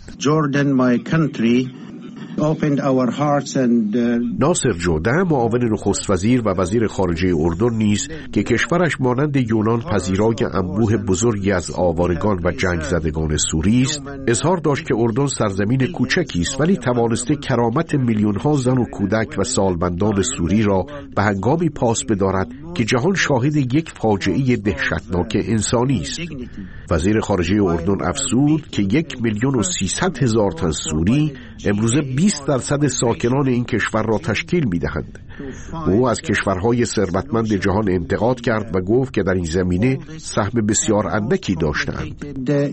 ناصر جوده، معاون نخست وزیر و وزیر خارجه اردن نیز که کشورش مانند یونان پذیرای انبوه بزرگی از آوارگان و جنگ زدگان سوری است، اظهار داشت که اردن سرزمین کوچکی است ولی توانسته کرامت میلیون‌ها زن و کودک و سالمندان سوری را به هنگامی پاس بدارد که جهان شاهد یک فاجعه دهشتناک انسانی است. وزیر خارجه اردن افزود که 1,300,000 تن سوری امروزه 20% ساکنان این کشور را تشکیل می‌دهند. او از کشورهای ثروتمند جهان انتقاد کرد و گفت که در این زمینه سهم بسیار اندکی داشتند.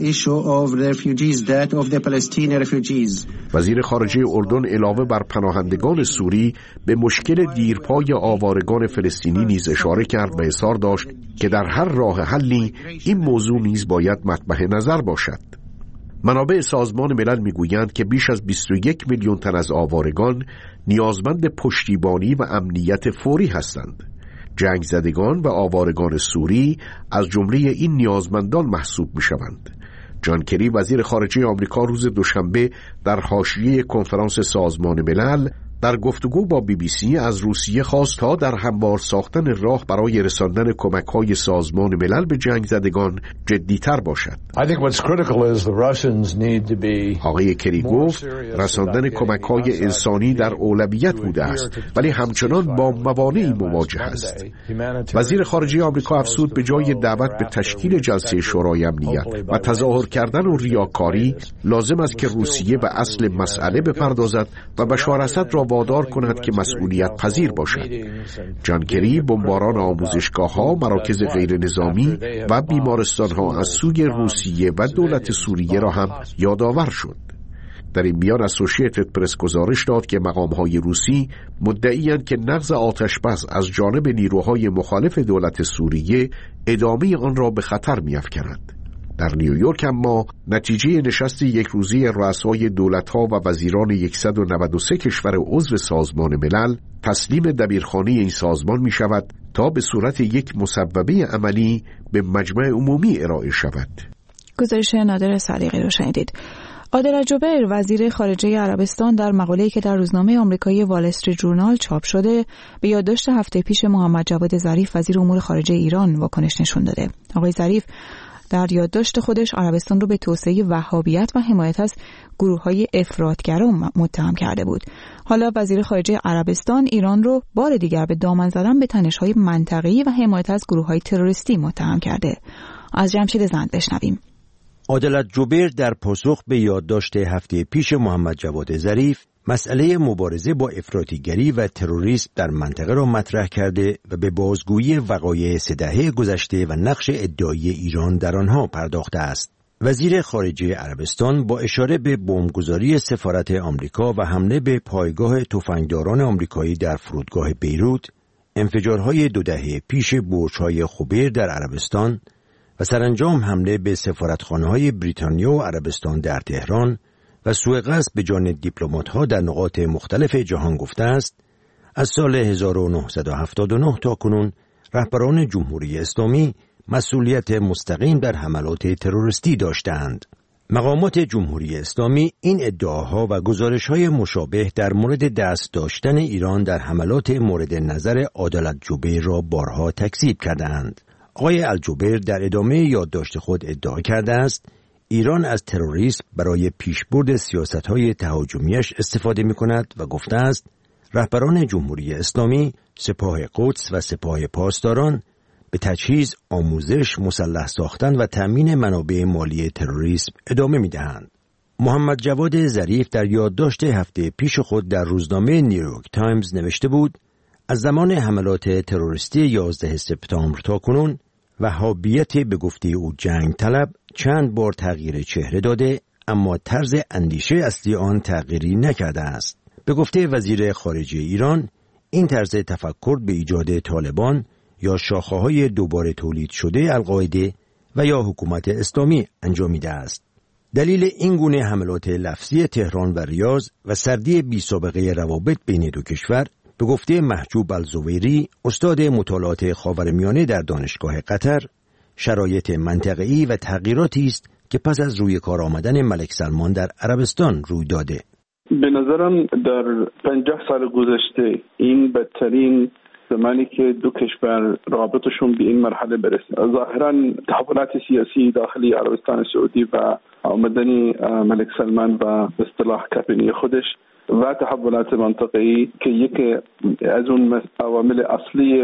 وزیر خارجه اردن علاوه بر پناهندگان سوری به مشکل دیرپای آوارگان فلسطینی نیز اشاره کرد و اصرار داشت که در هر راه حلی این موضوع نیز باید مطرح نظر باشد. منابع سازمان ملل میگویند که بیش از 21 میلیون تن از آوارگان نیازمند پشتیبانی و امنیت فوری هستند. جنگ زدگان و آوارگان سوری از جمله این نیازمندان محسوب میشوند. جان کری، وزیر خارجه آمریکا، روز دوشنبه در حاشیه کنفرانس سازمان ملل در گفتگو با BBC از روسیه خواست تا در هموار ساختن راه برای رساندن کمک‌های سازمان ملل به جنگ زدگان جدی‌تر باشد. آقای کری گفت رساندن کمک‌های انسانی در اولویت بوده است ولی همچنان با موانعی مواجه است. وزیر خارجه آمریکا افزود به جای دعوت به تشکیل جلسه شورای امنیت و تظاهر کردن و ریاکاری، لازم است که روسیه به اصل مسئله بپردازد و بشار اسد را وادار کند که مسئولیت پذیر باشد. جان کری بمباران آموزشگاه‌ها، مراکز غیر نظامی و بیمارستان‌ها از سوی روسیه و دولت سوریه را هم یادآور شد. در این میان اسوشییتد پرس گزارش داد که مقام‌های روسی مدعی‌اند که نقض آتش‌بس از جانب نیروهای مخالف دولت سوریه ادامه آن را به خطر می‌افکند. در نیویورک اما نتیجه نشست یک روزی رؤسای دولت‌ها و وزیران 193 کشور عضو سازمان ملل تسلیم دبیرخانه این سازمان می شود تا به صورت یک مصوبه عملی به مجمع عمومی ارائه شود. گزارش نادر صدیقی رو شنیدید. عادل الجبیر وزیر خارجه عربستان در مقاله‌ای که در روزنامه آمریکایی وال استریت جورنال چاپ شده به یادداشت هفته پیش محمد جواد ظریف وزیر امور خارجه ایران واکنش نشون داده. آقای ظریف در یادداشت خودش عربستان رو به توسعه وهابیت و حمایت از گروه‌های افراطگرا متهم کرده بود. حالا وزیر خارجه عربستان ایران رو بار دیگر به دامن زدن به تنش‌های منطقه‌ای و حمایت از گروه‌های تروریستی متهم کرده. از جمشید زند بشنویم. عادل الجبیر در پاسخ به یادداشت هفته پیش محمد جواد ظریف مسئله مبارزه با افراطیگری و تروریسم در منطقه را مطرح کرده و به بازگویی وقایع 3 دهه گذشته و نقش ادعایی ایران در آنها پرداخته است. وزیر خارجه عربستان با اشاره به بمبگذاری سفارت آمریکا و حمله به پایگاه تفنگداران آمریکایی در فرودگاه بیروت، انفجارهای 2 دهه پیش برج‌های خبیر در عربستان و سرانجام حمله به سفارتخانه‌های بریتانیا و عربستان در تهران و سوء قصد به جان دیپلمات‌ها در نقاط مختلف جهان گفته است از سال 1979 تا کنون رهبران جمهوری اسلامی مسئولیت مستقیم در حملات تروریستی داشتند. مقامات جمهوری اسلامی این ادعاها و گزارش‌های مشابه در مورد دست داشتن ایران در حملات مورد نظر عادل الجبیر را بارها تکذیب کردند. آقای الجبیر در ادامه یادداشت خود ادعا کرده است ایران از تروریسم برای پیشبرد سیاست‌های تهاجمیش استفاده می‌کند و گفته است رهبران جمهوری اسلامی سپاه قدس و سپاه پاسداران به تجهیز، آموزش، مسلح ساختن و تأمین منابع مالی تروریسم ادامه می‌دهند. محمد جواد ظریف در یادداشت هفته پیش خود در روزنامه نیویورک تایمز نوشته بود از زمان حملات تروریستی 11 سپتامبر تا کنون وهابیت به گفته او جنگ طلب چند بار تغییر چهره داده اما طرز اندیشه اصلی آن تغییری نکرده است. به گفته وزیر خارجه ایران این طرز تفکر به ایجاد طالبان یا شاخه‌های دوباره تولید شده القاعده و یا حکومت اسلامی انجامیده است. دلیل این گونه حملات لفظی تهران و ریاض و سردی بی سابقه روابط بین دو کشور به گفته محجوب الزویری استاد مطالعات خاورمیانه در دانشگاه قطر شرایط منطقه‌ای و تغییراتی است که پس از روی کار آمدن ملک سلمان در عربستان روی داده. به نظرم در 50 سال گذشته این بدترین زمانی که دو کشور رابطشون به این مرحله برسه. ظاهرا تحولات سیاسی داخلی عربستان سعودی و آمدن ملک سلمان و اصطلاح کابینه خودش و تحولات منطقه‌ای که یکی از اون عوامل اصلی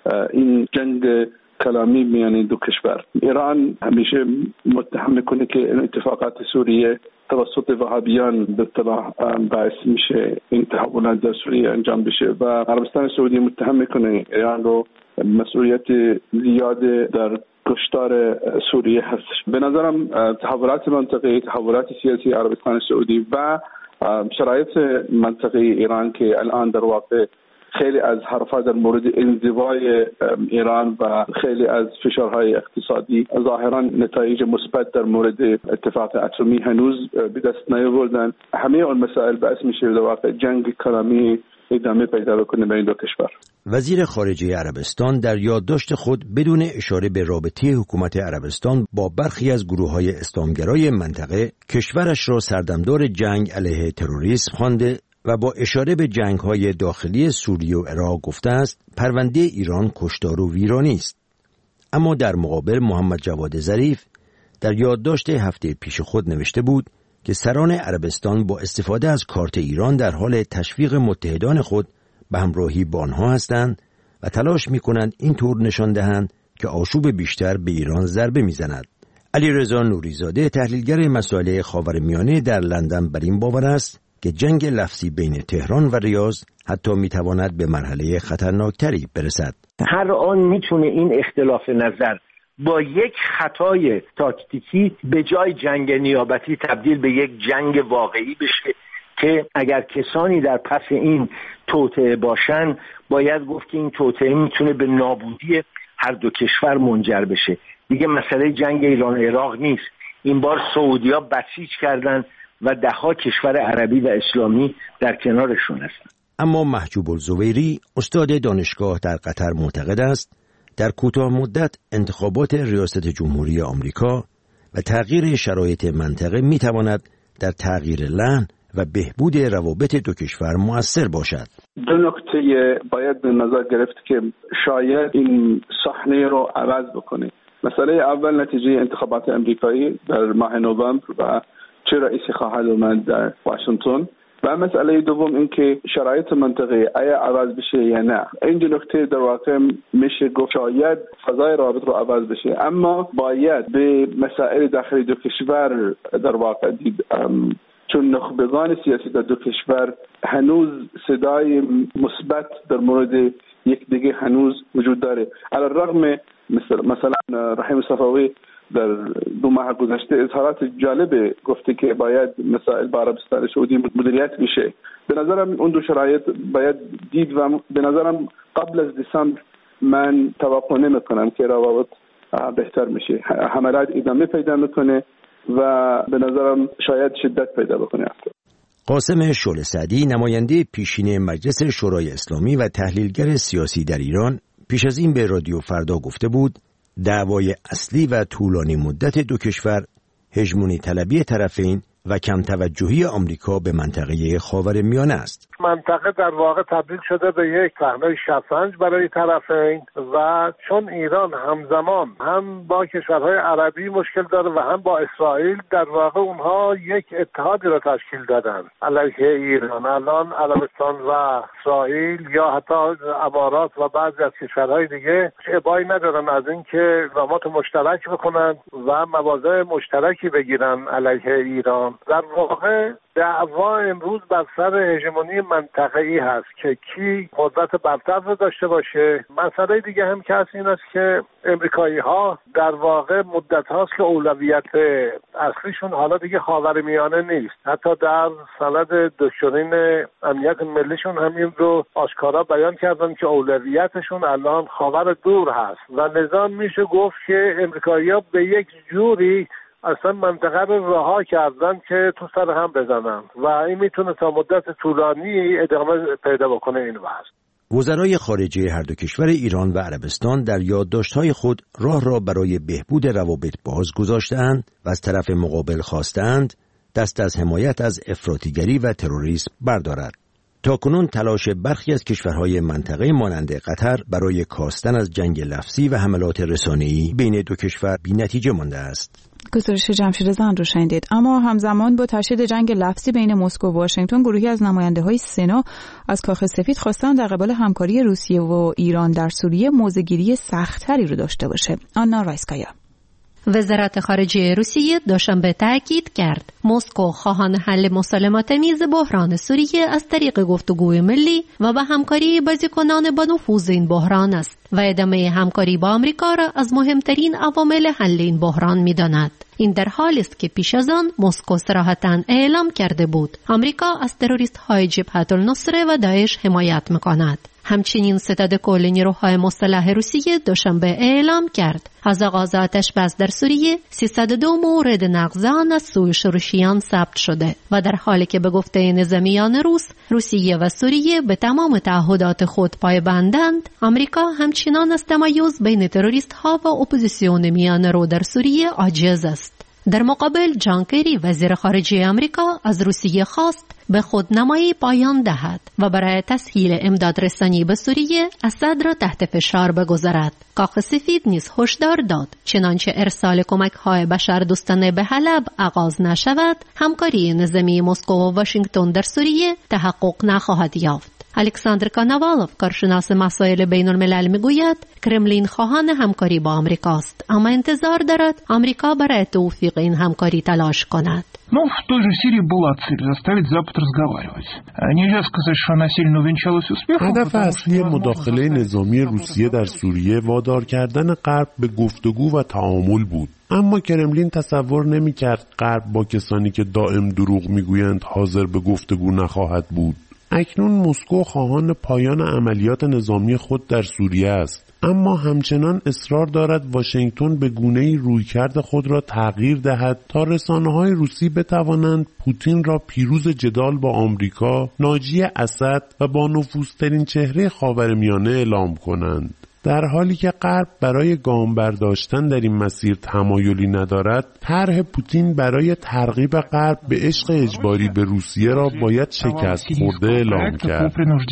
این جنگ کلامی میان دو کشور. ایران همیشه متهم میکنه که این اتفاقات سوریه توسط وهابیان به اصطلاح باعث میشه این تحولات در سوریه انجام بشه و عربستان سعودی متهم میکنه ایران رو مسئولیت زیاد در کشتار سوریه هستش. به نظرم تحولات منطقه‌ای، تحولات سیاسی عربستان سعودی و شرایط منطقه ایران که الان در واقع خیلی از حرفا در مورد انزوای ایران و خیلی از فشارهای اقتصادی ظاهرا نتایج مثبت در مورد اتفاق اتمی هنوز به دست نیاوردن. همه اون مسائل باعث میشه در واقع جنگ کلامی ادامه پیدا بکنه بین دو کشور. وزیر خارجه عربستان در یادداشت خود بدون اشاره به رابطه حکومت عربستان با برخی از گروه‌های اسلامگرای منطقه کشورش را سردمدار جنگ علیه تروریسم خوانده و با اشاره به جنگ‌های داخلی سوریه و عراق گفته است پرونده ایران کشتار و ویرانی است. اما در مقابل محمد جواد ظریف در یادداشت هفته پیش خود نوشته بود که سران عربستان با استفاده از کارت ایران در حال تشویق متحدان خود به همراهی با آنها هستند و تلاش می‌کنند این طور نشان دهند که آشوب بیشتر به ایران ضربه می‌زند. علیرضا نوریزاده تحلیلگر مسائل خاورمیانه در لندن بر این باور است که جنگ لفظی بین تهران و ریاض حتی می‌تواند به مرحله خطرناکتری برسد. هر آن می‌تونه این اختلاف نظر با یک خطای تاکتیکی به جای جنگ نیابتی تبدیل به یک جنگ واقعی بشه که اگر کسانی در پس این توطئه باشن باید گفت که این توطئه میتونه به نابودی هر دو کشور منجر بشه. دیگه مسئله جنگ ایران عراق نیست. این بار سعودی‌ها بسیج کردن و ده‌ها کشور عربی و اسلامی در کنارشون هستن. اما محجوب الزویری استاد دانشگاه در قطر معتقد است در کوتاه مدت انتخابات ریاست جمهوری آمریکا و تغییر شرایط منطقه میتواند در تغییر لحن و بهبود روابط دو کشور مؤثر باشد. دو نکته باید به نظر گرفت که شاید این صحنه رو عوض بکنه. مسئله اول نتیجه انتخابات امریکایی در ماه نوامبر و چه رئیسی خواهد اومد در واشنگتن، و مسئله دوم این که شرایط منطقه آیا عوض بشه یا نه. این دو نکته در واقع میشه گفت شاید فضای رابط رو عوض بشه، اما باید به مسائل داخلی دو کشور در واقع دید، چون نخبگان سیاسی در دو کشور هنوز صدای مثبت در مورد یک دیگه هنوز وجود داره. علی الرغم مثلا رحیم صفوی در 2 ماه گذشته اظهارات جالب گفته که باید مسائل با عربستان سعودی مدیریت میشه. به نظرم اون دو شرایط باید دید و به نظرم قبل از دسامبر من توقع نمیکنم که روابط بهتر میشه. حملات ادامه پیدا میکنه و به نظرم شاید شدت پیدا بکنه. قاسم شعله سعدی نماینده پیشین مجلس شورای اسلامی و تحلیلگر سیاسی در ایران پیش از این به رادیو فردا گفته بود دعوای اصلی و طولانی مدت دو کشور هژمونی طلبی طرفین و کم توجهی آمریکا به منطقه خاورمیانه است. منطقه در واقع تبدیل شده به یک صحنه شطرنج برای طرفین و چون ایران همزمان هم با کشورهای عربی مشکل داره و هم با اسرائیل، در واقع اونها یک اتحادی را تشکیل دادن علیه ایران. الان عربستان و اسرائیل یا حتی امارات و بعضی از کشورهای دیگه ابایی ندارن از اینکه اقدامات مشترک بکنن و مواضع مشترکی بگیرن علیه ایران. در واقع دعوا امروز بر سر هژمونی منطقه‌ای هست که کی قدرت برتر رو داشته باشه. مسئله دیگه هم که هست این است که امریکایی‌ها در واقع مدت هاست که اولویت اصلیشون حالا دیگه خاورمیانه نیست. حتی در سند دکترین امنیت ملیشون همین رو آشکارا بیان کردن که اولویتشون الان خاور دور هست و لذا میشه گفت که امریکایی‌ها به یک جوری اصلا منطقه رو رها کردن که تو سر هم بزنن و این میتونه تا مدت طولانی ادامه پیدا بکنه این وضع. وزرای خارجه هر دو کشور ایران و عربستان در یادداشت‌های خود راه را برای بهبود روابط باز گذاشتند و از طرف مقابل خواستند دست از حمایت از افراطیگری و تروریسم بردارد. تاکنون تلاش برخی از کشورهای منطقه مانند قطر برای کاستن از جنگ لفظی و حملات رسانه‌ای بین دو کشور بی‌نتیجه مانده است. گزارش جمشید زند رو شنیدید. اما همزمان با تشدید جنگ لفظی بین مسکو و واشنگتن، گروهی از نماینده‌های سنا از کاخ سفید خواستند در قبال همکاری روسیه و ایران در سوریه موضع‌گیری سخت‌تری رو داشته باشه. آنا رایسکایا. وزارت خارجه روسیه دوشنبه تاکید کرد مسکو خواهان حل مسالمت‌آمیز بحران سوریه از طریق گفتگوی ملی و به همکاری بازیکنان با نفوذ این بحران است و ادامه همکاری با آمریکا را از مهمترین عوامل حل این بحران می‌داند. این در حالی است که پیش از آن مسکو صراحتاً اعلام کرده بود آمریکا از تروریست‌های جبهة النصره و داعش حمایت می‌کند. همچنین ستاد کل نیروهای مسلح روسیه دوشنبه اعلام کرد از آغاز آتش‌بس در سوریه 302 مورد نقض آن از سوی شورشیان ثبت شده و در حالی که به گفته نظامیان روس، روسیه و سوریه به تمام تعهدات خود پایبندند، آمریکا همچنان از تمایز بین تروریست‌ها و اپوزیسیون میان رو در سوریه عاجز است. در مقابل جان کری وزیر خارجه آمریکا از روسیه خواست به خودنمایی پایان دهد و برای تسهیل امدادرسانی به سوریه اسد را تحت فشار بگذارد. کاخ سفید نیز هشدار داد چنانچه ارسال کمک‌های بشردوستانه به حلب آغاز نشود، همکاری نظامی مسکو و واشنگتن در سوریه تحقق نخواهد یافت. الکساندر کانوالوف، کارشناس مسائل بین الملل، میگوید کرملین خواهان همکاری با آمریکاست، اما انتظار دارد آمریکا برای توفیق این همکاری تلاش کند. В той же Сирии была цель заставить Запад разговаривать. Нельзя сказать, что она сильно увенчалась успехом. هدف اصلی مداخله نظامی روسیه در سوریه وادار کردن غرب به گفتگو و تعامل بود. اما کرملین تصور نمی‌کرد غرب با کسانی که دائم دروغ میگویند حاضر به گفتگو نخواهد بود. اکنون مسکو خواهان پایان عملیات نظامی خود در سوریه است، اما همچنان اصرار دارد واشنگتن به گونه‌ای رویکرد خود را تغییر دهد تا رسانه‌های روسی بتوانند پوتین را پیروز جدال با آمریکا، ناجی اسد و با نفوذترین چهره خاورمیانه اعلام کنند. در حالی که غرب برای گام برداشتن در این مسیر تمایلی ندارد، طرح پوتین برای ترغیب غرب به عشق اجباری به روسیه را باید شکست خورده اعلام کرد.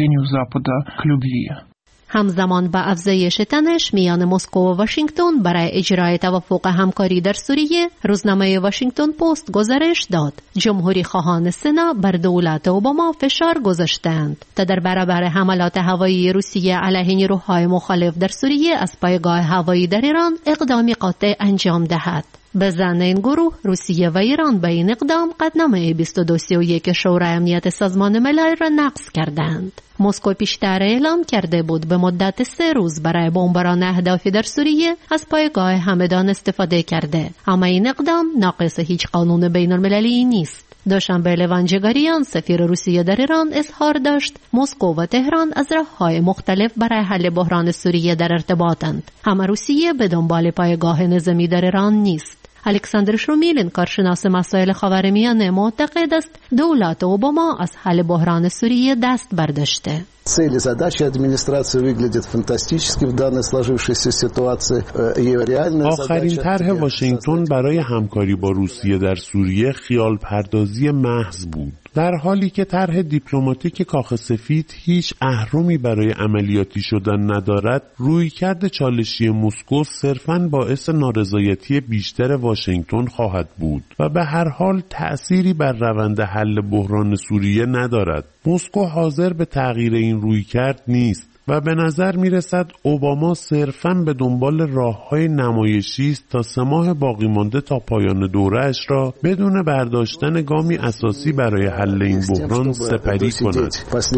همزمان با افزایش تنش میان مسکو و واشنگتن برای اجرای توافق همکاری در سوریه، روزنامه واشنگتن پست گزارش داد جمهوری خواهان سنا بر دولت اوباما فشار گذاشتند تا در برابر حملات هوایی روسیه علیه نیروهای مخالف در سوریه از پایگاه هوایی در ایران اقدامی قاطع انجام دهد. به ظن این گروه، روسیه و ایران به این اقدام قطعنامه 2231 شورای امنیت سازمان ملل را نقض کردند. مسکو پیشتر اعلام کرده بود به مدت 3 روز برای بمباران اهدافی در سوریه از پایگاه همدان استفاده کرده، اما این اقدام ناقص هیچ قانون بین المللی نیست. دوشنبه لوانجگاریان سفیر روسیه در ایران اظهار داشت مسکو و تهران از راه‌های مختلف برای حل بحران سوریه در ارتباطند، اما روسیه به دنبال پایگاه نظامی در ایران نیست. الکساندر شرومیلین، کارشناس مسائل خاورمیانه، معتقد است دولت اوباما از حل بحران سوریه دست برداشته. Цели и задачи администрации выглядят фантастически в данной сложившейся ситуации. آخرین طرح واشنگتن برای همکاری با روسیه در سوریه خیال پردازی محض بود، در حالی که طرح دیپلماتیک کاخ سفید هیچ اهرمی برای عملیاتی شدن ندارد. رویکرد چالشی مسکو صرفاً باعث نارضایتی بیشتر واشنگتن خواهد بود و به هر حال تأثیری بر روند حل بحران سوریه ندارد. مسکو حاضر به تغییر این رویکرد نیست و به نظر می رسد اوباما صرفاً به دنبال راه‌های نمایشی است تا 3 ماه باقی مانده تا پایان دوره‌اش را بدون برداشتن گامی اساسی برای حل این بحران سپری کند.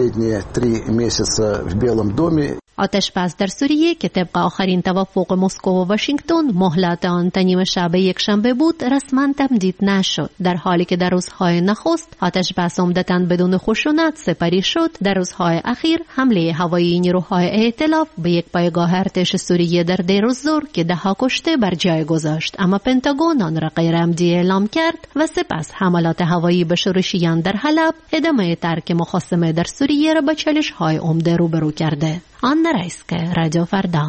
آتش‌بس در سوریه که طبق آخرین توافق مسکو و واشنگتن مهلت آن تا نیم شب یکشنبه بود، رسما تمدید نشد، در حالی که در روزهای نخست آتش‌بس عمدتاً بدون خشونت سپری شد. در روزهای اخیر حمله هوایی نیروهای ائتلاف به یک پایگاه ارتش سوریه در دیر الزور که 10 کشته بر جای گذاشت، اما پنتاگون آن را غیر عمدی اعلام کرد و سپس حملات هوایی به شورشیان در حلب ادامه ترک مخاصمه در سوریه را با چالش‌های عمده روبرو کرده. آن رایسکه، رادیو فردا.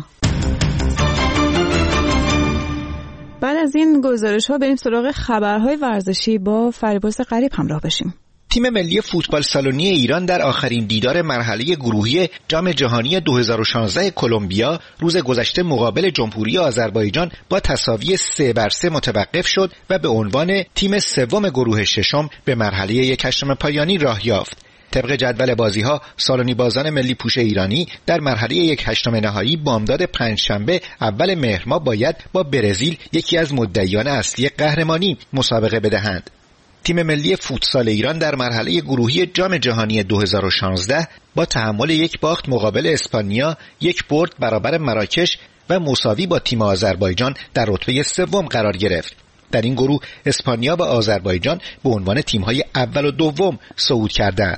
بعد از این گزارش ها بریم سراغ خبرهای ورزشی با فریبرز غریب همراه بشیم. تیم ملی فوتبال سالنی ایران در آخرین دیدار مرحله گروهی جام جهانی 2016 کلمبیا روز گذشته مقابل جمهوری آذربایجان با تساوی 3-3 متوقف شد و به عنوان تیم سوم گروه ششم به مرحله 1/8 پایانی راه یافت. طبق جدول بازی‌ها، سالنی بازان ملی پوش ایرانی در مرحله 1/8 نهایی بامداد پنجشنبه اول مهر ماه باید با برزیل، یکی از مدعیان اصلی قهرمانی، مسابقه بدهند. تیم ملی فوتسال ایران در مرحله گروهی جام جهانی 2016 با تحمل 1 باخت مقابل اسپانیا، 1 برد برابر مراکش و مساوی با تیم آذربایجان در رتبه 3 قرار گرفت. در این گروه اسپانیا و آذربایجان به عنوان تیم‌های اول و دوم صعود کردند.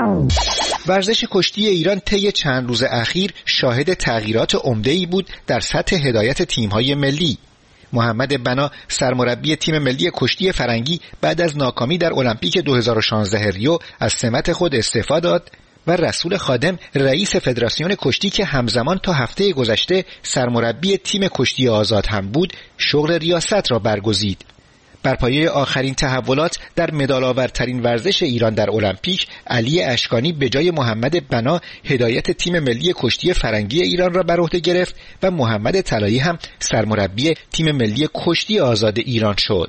ورزش کشتی ایران طی چند روز اخیر شاهد تغییرات عمده‌ای بود در سطح هدایت تیم‌های ملی. محمد بنا، سرمربی تیم ملی کشتی فرنگی، بعد از ناکامی در المپیک 2016 ریو از سمت خود استعفا داد و رسول خادم، رئیس فدراسیون کشتی که همزمان تا هفته گذشته سرمربی تیم کشتی آزاد هم بود، شغل ریاست را برگزید. بر پایه آخرین تحولات در مدال‌آورترین ورزش ایران در المپیک، علی اشکانی به جای محمد بنا هدایت تیم ملی کشتی فرنگی ایران را بر عهده گرفت و محمد طلایی هم سرمربی تیم ملی کشتی آزاد ایران شد.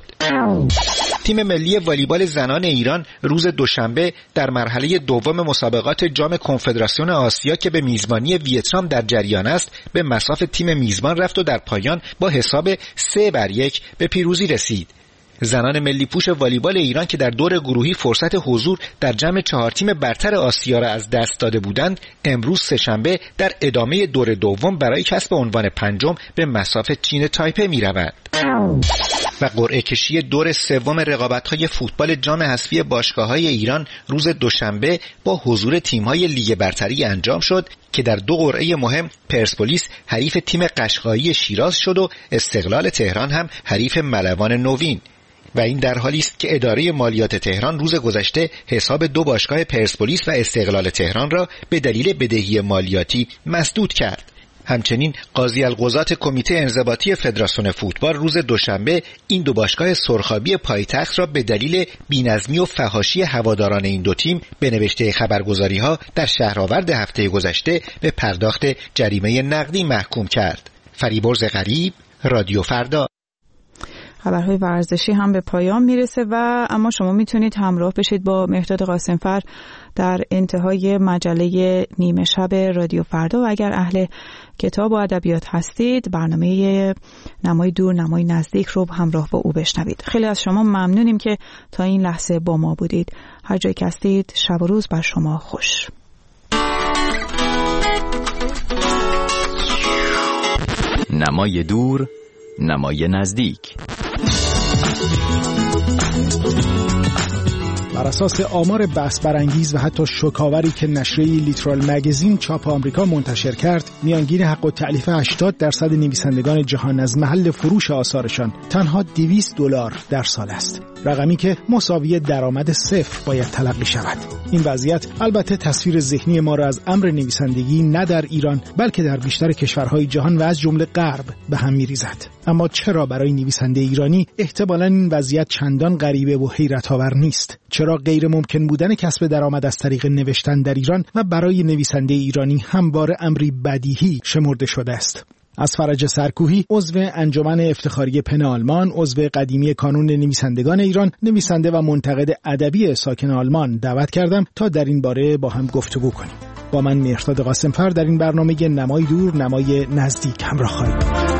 تیم ملی والیبال زنان ایران روز دوشنبه در مرحله دوم مسابقات جام کنفدراسیون آسیا که به میزبانی ویتنام در جریان است، به مصاف تیم میزبان رفت و در پایان با حساب 3-1 به پیروزی رسید. زنان ملی پوش والیبال ایران که در دور گروهی فرصت حضور در جمع 4 تیم برتر آسیا را از دست داده بودند، امروز سه‌شنبه در ادامه دور دوم برای کسب عنوان 5 به مصاف چین تایپه می‌روند. و قرعه کشی دور سوم رقابت‌های فوتبال جام حذفی باشگاه‌های ایران روز دوشنبه با حضور تیم‌های لیگ برتری انجام شد که در 2 قرعه مهم پرسپولیس حریف تیم قشقایی شیراز شد و استقلال تهران هم حریف ملوان نوین. و این در حالی است که اداره مالیات تهران روز گذشته حساب 2 باشگاه پرسپولیس و استقلال تهران را به دلیل بدهی مالیاتی مسدود کرد. همچنین قاضی القضات کمیته انضباطی فدراسیون فوتبال روز دوشنبه این 2 باشگاه سرخابی پایتخت را به دلیل بی‌نظمی و فحاشی هواداران این 2 تیم به نوشته خبرگزاری‌ها در شهرآورد هفته گذشته به پرداخت جریمه نقدی محکوم کرد. فریبرز غریب، رادیو فردا. خبرهای ورزشی هم به پایان میرسه و اما شما میتونید همراه بشید با مهرداد قاسمفر در انتهای مجله نیمه شب رادیو فردا و اگر اهل کتاب و ادبیات هستید برنامه نمای دور نمای نزدیک رو همراه با او بشنوید. خیلی از شما ممنونیم که تا این لحظه با ما بودید. هر جایی که هستید شب و روز بر شما خوش. نمای دور نمای نزدیک. بر اساس آمار بحث برانگیز و حتی شوکاوری که نشریه لیترال مگزین چاپ آمریکا منتشر کرد، میانگین حق التألیف 80% نویسندگان جهان از محل فروش آثارشان تنها $200 در سال است. رقمی که مساوی درآمد صفر باید تلقی شود. این وضعیت البته تصویر ذهنی ما را از امر نویسندگی نه در ایران بلکه در بیشتر کشورهای جهان و از جمله غرب به هم می‌ریزد. اما چرا برای نویسنده ایرانی احتمالاً این وضعیت چندان غریبه و حیرت‌آور نیست؟ چرا غیر ممکن بودن کسب درآمد از طریق نوشتن در ایران و برای نویسنده ایرانی همواره امری بدیهی شمرده شده است؟ از فرج سرکوهی، عضو انجمن افتخاری پن آلمان، عضو قدیمی کانون نویسندگان ایران، نویسنده و منتقد ادبی ساکن آلمان دعوت کردم تا در این باره با هم گفتگو کنیم. با من مهرداد قاسمفر در این برنامه نمای دور نمای نزدیک همراه خواهید.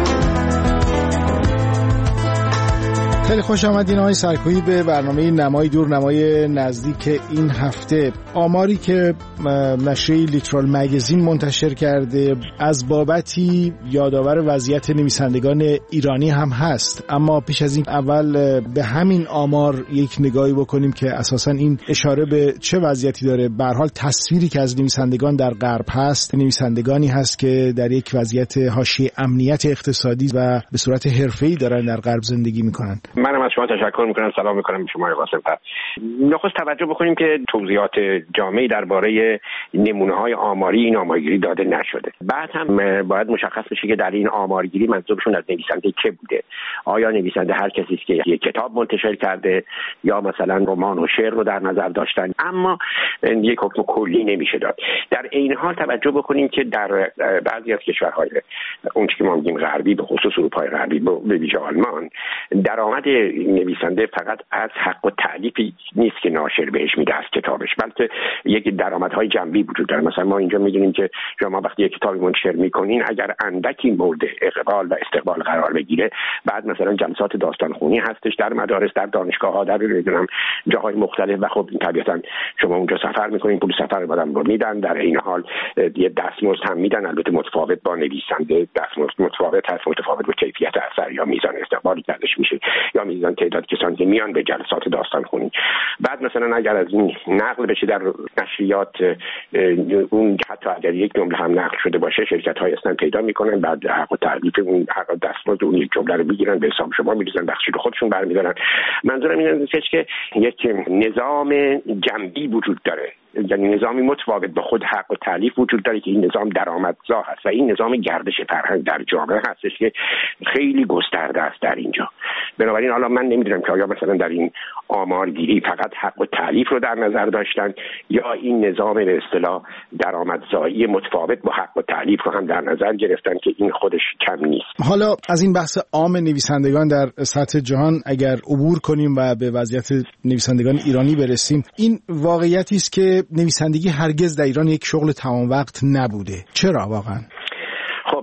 خیلی خوش آمدین آقای سرکویی به برنامه نمای دور نمای نزدیک این هفته. آماری که نشریه لیترال مگزین منتشر کرده از بابتی یادآور وضعیت نویسندگان ایرانی هم هست، اما پیش از این اول به همین آمار یک نگاهی بکنیم که اساساً این اشاره به چه وضعیتی داره. به هر حال تصویری که از نویسندگان در غرب هست، نویسندگانی هست که در یک وضعیت حاشیه امنیت اقتصادی و به صورت حرفه‌ای دارن در غرب زندگی میکنن. منم از شما تشکر میکنم، سلام میکنم به شما قاسم‌فر. نخست توجه بکنیم که توضیحات جامعی درباره نمونه‌های آماری این آمارگیری داده نشده. بعد هم باید مشخص بشه که در این آمارگیری منظورشون از نویسنده که بوده. آیا نویسنده هر کسی است که یک کتاب منتشر کرده یا مثلا رمان و شعر رو در نظر داشتن، اما یک حکم کلی نمیشه داد. در این حال توجه بکنیم که در بعضی از کشورهای اون که ما میگیم غربی، به خصوص اروپای غربی به ویژه آلمان، درآمد نویسنده فقط از حق و تألیفی نیست که ناشر بهش میده از کتابش، بلکه یک درآمدهای جنبی وجود داره. مثلا ما اینجا میدونیم که شما وقتی یک کتابی منتشر میکنین، اگر اندکی مورد اقبال و استقبال قرار بگیره، بعد مثلا جلسات داستانخوانی هستش در مدارس، در دانشگاه‌ها، در نمیدونم جاهای مختلف، و خب طبیعتا شما اونجا سفر میکنین، پول سفر آدم رو میدن، در این حال یه دستمزد هم میدن، البته متفاوت با نویسنده، دستمزد متفاوت هست، متفاوت با کیفیت اثر یا میزان استقبالی کردش میشه یا میزان تعداد کسانی که میان به جلسات داستانخوانی. بعد مثلا اگر از این نقل بشه در نشریات، اون حتی اگر یک جمله هم نقل شده باشه، شرکت‌های اصلا پیدا میکنن، بعد حق و تعلیف اون حق دستمزد اون یک جمله رو میگیرن، به حساب شما میریزن، بخشی رو خودشون برمیدارن. منظورم اینه که یک نظام جنبی وجود داره، یعنی نظامی متفاوت به خود حق و تألیف وجود داره که این نظام درآمدزا هست و این نظام گردش فرهنگ در جامعه هستش که خیلی گسترده است در اینجا. بنابراین حالا من نمیدونم که آیا مثلا در این آمارگیری فقط حق و تألیف رو در نظر داشتن یا این نظام به اصطلاح درآمدزایی متفاوت با حق و تألیف رو هم در نظر گرفتن که این خودش کم نیست. حالا از این بحث عام نویسندگان در سطح جهان اگر عبور کنیم و به وضعیت نویسندگان ایرانی برسیم، این واقعیتی است که نویسندگی هرگز در ایران یک شغل تمام وقت نبوده. چرا واقعا؟ خب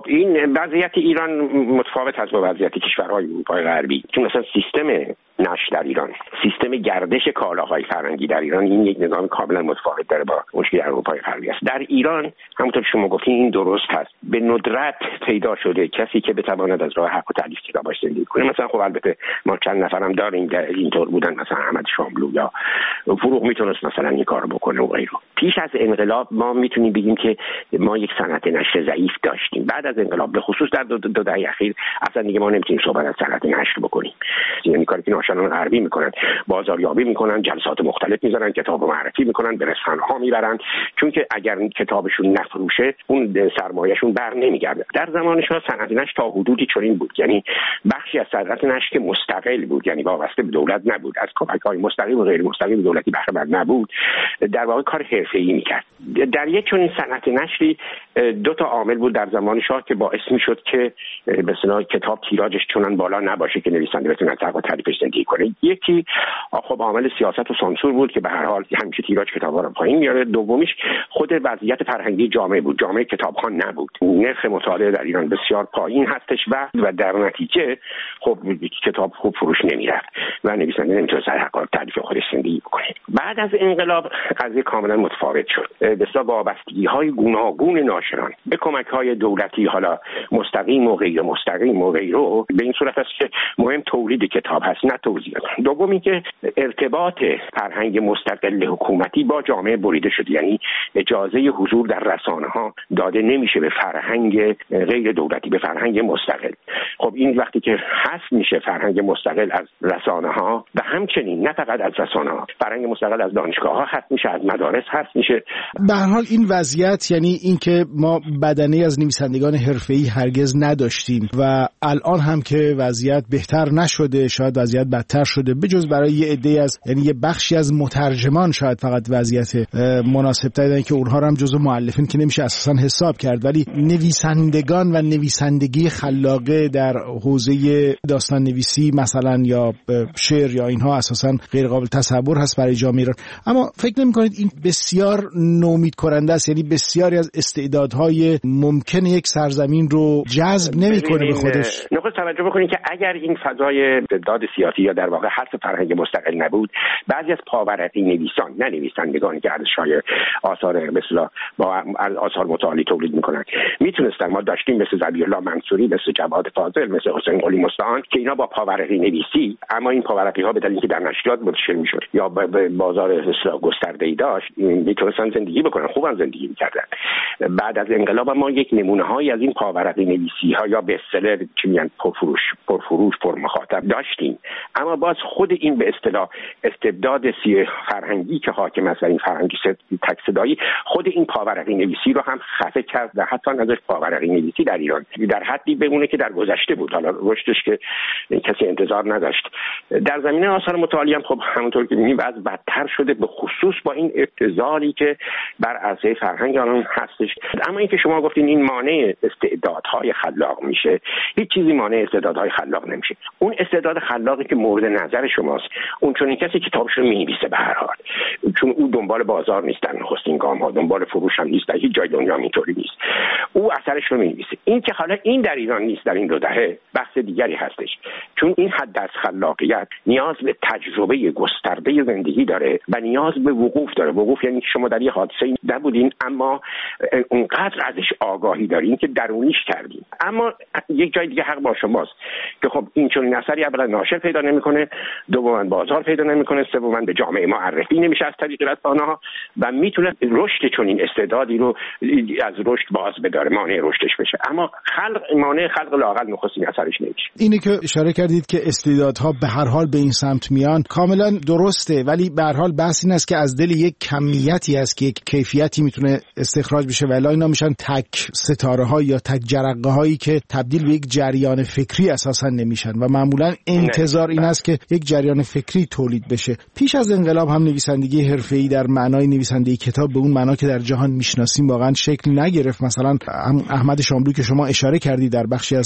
این وضعیت ایران متفاوت است با وضعیت کشورهای اروپای غربی، چون مثلا سیستم نشر در ایران، سیستم گردش کالاهای فرهنگی در ایران، این یک نظام کاملا متفاوت داره با اون که در اروپای غربی است. در ایران همونطور که شما گفتین این درست هست، به ندرت پیدا شده کسی که بتواند از راه حق و تألیف کتابش زندگی کنه. مثلا خب البته ما چند نفرم داریم که اینطور بودن، مثلا احمد شاملو یا فروغ میتونست مثلا این کارو بکنه و غیره. پیش از انقلاب ما میتونیم بگیم که ما یک صنعت نشر ضعیف داشتیم. بعد از انقلاب به خصوص در دو دهه اخیر اصلا دیگه ما نمیتونیم صحبت از صنعت نشر بکنیم. یعنی کاری که ناشران غربی میکنن، بازاریابی میکنن، جلسات مختلف میذارن، کتاب معرفی میکنن، به رسانه‌ها میبرن، چون که اگر کتابشون نفروشه اون سرمایه‌شون بر نمیگرده. در زمان شاه صنعت نشر تا حدودی چنین بود، یعنی بخشی از صنعت نشر که مستقل بود، یعنی وابسته به دولت نبود، از کمک‌های مستقیم و غیر مستقیم دولتی بهره مند نبود، در واقع کار حرفه‌ای میکرد. در یک چنین صنعت نشری دو تا عامل بود در زمان شاه که باعث میشد که به اصطلاح کتاب تیراژش چنان بالا نباشه که نویسنده بتونه از حق و تألیفش زندگی کنه. یکی خب عامل سیاست و سانسور بود که به هر حال همیشه تیراژ کتاب‌ها رو پایین میاره. دومیش خود وضعیت فرهنگی جامعه بود، جامعه کتابخوان نبود، نرخ مطالعه در ایران بسیار پایین هستش و در نتیجه خب کتاب خوب فروش نمیرفت و نویسنده نمیتونست از حق و تألیف خودش زندگی بکنه. بعد از انقلاب قضیه کاملا متفاوت شد. بسیار وابستگی‌های گوناگون ناشران به کمک‌های دولتی، حالا مستقیم و غیر مستقیم و غیره، به این صورت است که مهم تولید کتاب هست نه توزیع. دومی که ارتباط فرهنگ مستقل حکومتی با جامعه بریده شد، یعنی اجازه حضور در رسانه‌ها داده نمیشه به فرهنگ غیر دولتی، به فرهنگ مستقل. خب این وقتی که حذف میشه فرهنگ مستقل از رسانه‌ها و همچنین نه فقط از رسانه‌ها، فرهنگ مستقل از دانشگاه‌ها حذف میشه، از مدارس حذف میشه. به هر حال این وضعیت، یعنی اینکه ما بدنه از نویسندگان حرفه‌ای هرگز نداشتیم و الان هم که وضعیت بهتر نشده، شاید وضعیت بدتر شده، بجز برای یه عده از، یعنی یه بخشی از مترجمان شاید فقط وضعیت مناسب تری که اونها رو هم جزو مؤلفین که نمیشه اساسا حساب کرد، ولی نویسندگان و نویسندگی خلاقه در حوزه داستان نویسی مثلا یا شعر یا اینها اساسا غیر قابل تصور هست برای جامعه ایران. اما فکر نمی‌کنید این بسیار نومید کننده است؟ یعنی بسیاری از استعدادهای ممکن یک سرزمین رو جذب نمی‌کنه به خودش. نخست توجه بکنید که اگر این فضای استبداد سیاسی یا در واقع حذف فرهنگ مستقل نبود، بعضی از پاورقی نویسان، نه نویسندگانی که ارزش‌های آثار مثلا با آثار متعالی تولید می‌کنن، میتونستن، ما داشتیم مثل ذبیح‌الله منصوری، مثل جواد فاضل، مثل حسین قلی مستعان که اینا با پاورقی نویسی، اما این پاورقی‌ها به دلیل اینکه در نشریات منتشر می‌شد یا به بازار گسترده‌ای داشت، میتونستن زندگی بکنن، خوبم زندگی می‌کردن. بعد از انقلاب ما یک نمونه‌هایی از این پاورقی نویسی‌ها یا بستسلر چی میگن، پرفروش پرمخاطب داشتیم، اما باز خود این به اصطلاح استبداد فرهنگی که حاکم است، این فرهنگی تک صدایی، خود این پاورقی نویسی رو هم خفه کرد و حتی ازش پاورقی نویسی در ایران در حدی بمونه که در گذشته بود، حالا رشدش که کسی انتظار نداشت. در زمینه آثار متعالی هم خب همونطور که می‌بینید وضع بدتر شده، به خصوص با این ابتذالی که بر عرصه فرهنگ آنان هستش. اما اینکه شما گفتین این مانع استعدادهای خلاق میشه، هیچ چیزی مانع استعدادهای خلاق نمیشه. اون استعداد خلاقی که مورد نظر شماست، اون چون کسی کتابش رو می‌نویسه به هر حال، چون او دنبال بازار نیستن، نخستین گام ها دنبال فروش هم نیست، در هیچ جای دنیا اینطوری نیست، او اثرش رو می‌نویسه. این که حالا این در ایران نیست در این دو دهه بحث دیگری هستش، چون این حد از خلاقیت نیاز به تجربه گسترده زندگی داره و نیاز به وقوف داره. وقوف یعنی شما در یه حادثه نبودین اما اونقدر ازش آگاهی دارین که درونیش کردین. اما یک جای دیگه حق با شماست که خب این چون اثری اولا ناشر پیدا نمیکنه، دوما بازار پیدا نمیکنه، سوما به جامعه معرفی نمیشه از طریق رسانه‌ها و میتونه رشد چون این استعدادی رو از رشد باز بداره، مانع رشدش بشه. اما مانع خلق لااقل نخستین اثرش نمیشه. اینی که اشاره کردید که استعدادها به هر حال به این سمت میان کاملا درسته، ولی به هر حال بحث این است که از دل یک کمیتی است که یک کیفیتی میتونه استخراج بشه، ولی اینا میشن تک ستاره ها یا تک جرقه هایی که تبدیل به یک جریان فکری اساسا نمیشن و معمولا انتظار این است که یک جریان فکری تولید بشه. پیش از انقلاب هم نویسندگی حرفه‌ای در معنای نویسندگی کتاب به اون معنا که در جهان میشناسیم واقعا شکل نگرفت. مثلا احمد شاملو که شما اشاره کردید در بخشی از پاسخ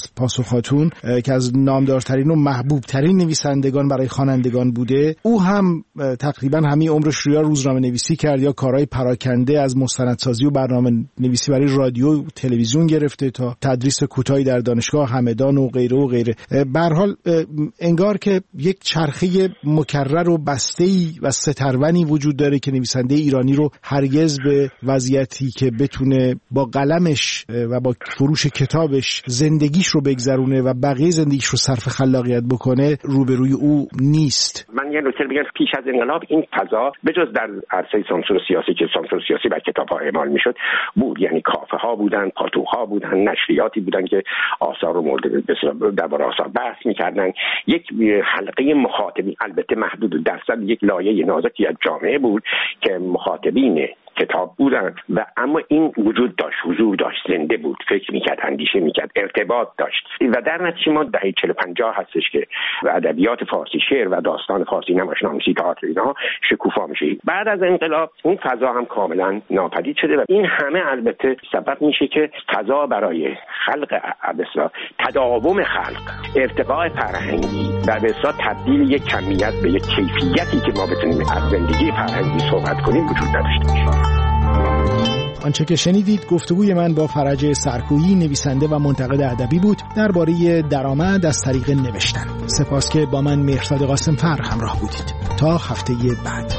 خاتون که از نامدارترین و محبوبترین نویسندگان برای خوانندگان بوده. او هم تقریبا همین عمرش رو یا روزنامه نویسی کرد یا کارهای پراکنده از مستندسازی و برنامه نویسی برای رادیو و تلویزیون گرفته تا تدریس کوتاهی در دانشگاه همدان و غیره و غیره. به هر حال انگار که یک چرخه مکرر و بسته‌ای و سترونی وجود داره که نویسنده ایرانی رو هرگز به وضعیتی که بتونه با قلمش و با فروش کتابش زندگیش رو بگذرونه و بقیه زندگیش رو صرف خلاقیت بکنه روبروی او نیست. من یه نکته بگم، پیش از انقلاب این فضا به جز در عرصه سانسور سیاسی که سانسور سیاسی بر کتاب‌ها اعمال میشد بود، یعنی کافه‌ها بودن، پاتوق‌ها بودن، نشریاتی بودن که آثار رو مورد درباره آثار بحث می‌کردن. یک حلقه مخاطبین، البته محدود درصد، یک لایه نازکی از جامعه بود که مخاطبین کتاب بودن و اما این وجود داشت، حضور داشت، زنده بود، فکر میکرد، اندیشه میکرد، ارتباط داشت و در نتیجه ما دهه 40-50 هستش که ادبیات فارسی، شعر و داستان فارسی، نمایشنامه‌نویسی، تئاتر اینها شکوفا میشه. بعد از انقلاب اون فضا هم کاملا ناپدید شده و این همه البته سبب میشه که فضا برای خلق اصلا تداوم خلق، ارتقاء فرهنگی و به اصطلاح تبدیل یک کمیت به یک کیفیتی که ما بتونیم از زندگی فرهنگی صحبت کنیم وجود نداشته باشه. آنچه که شنیدید گفتگوی من با فرج سرکویی، نویسنده و منتقد ادبی بود درباره درآمد از طریق نوشتن. سپاس که با من مهرداد قاسم‌فر همراه بودید. تا هفته بعد.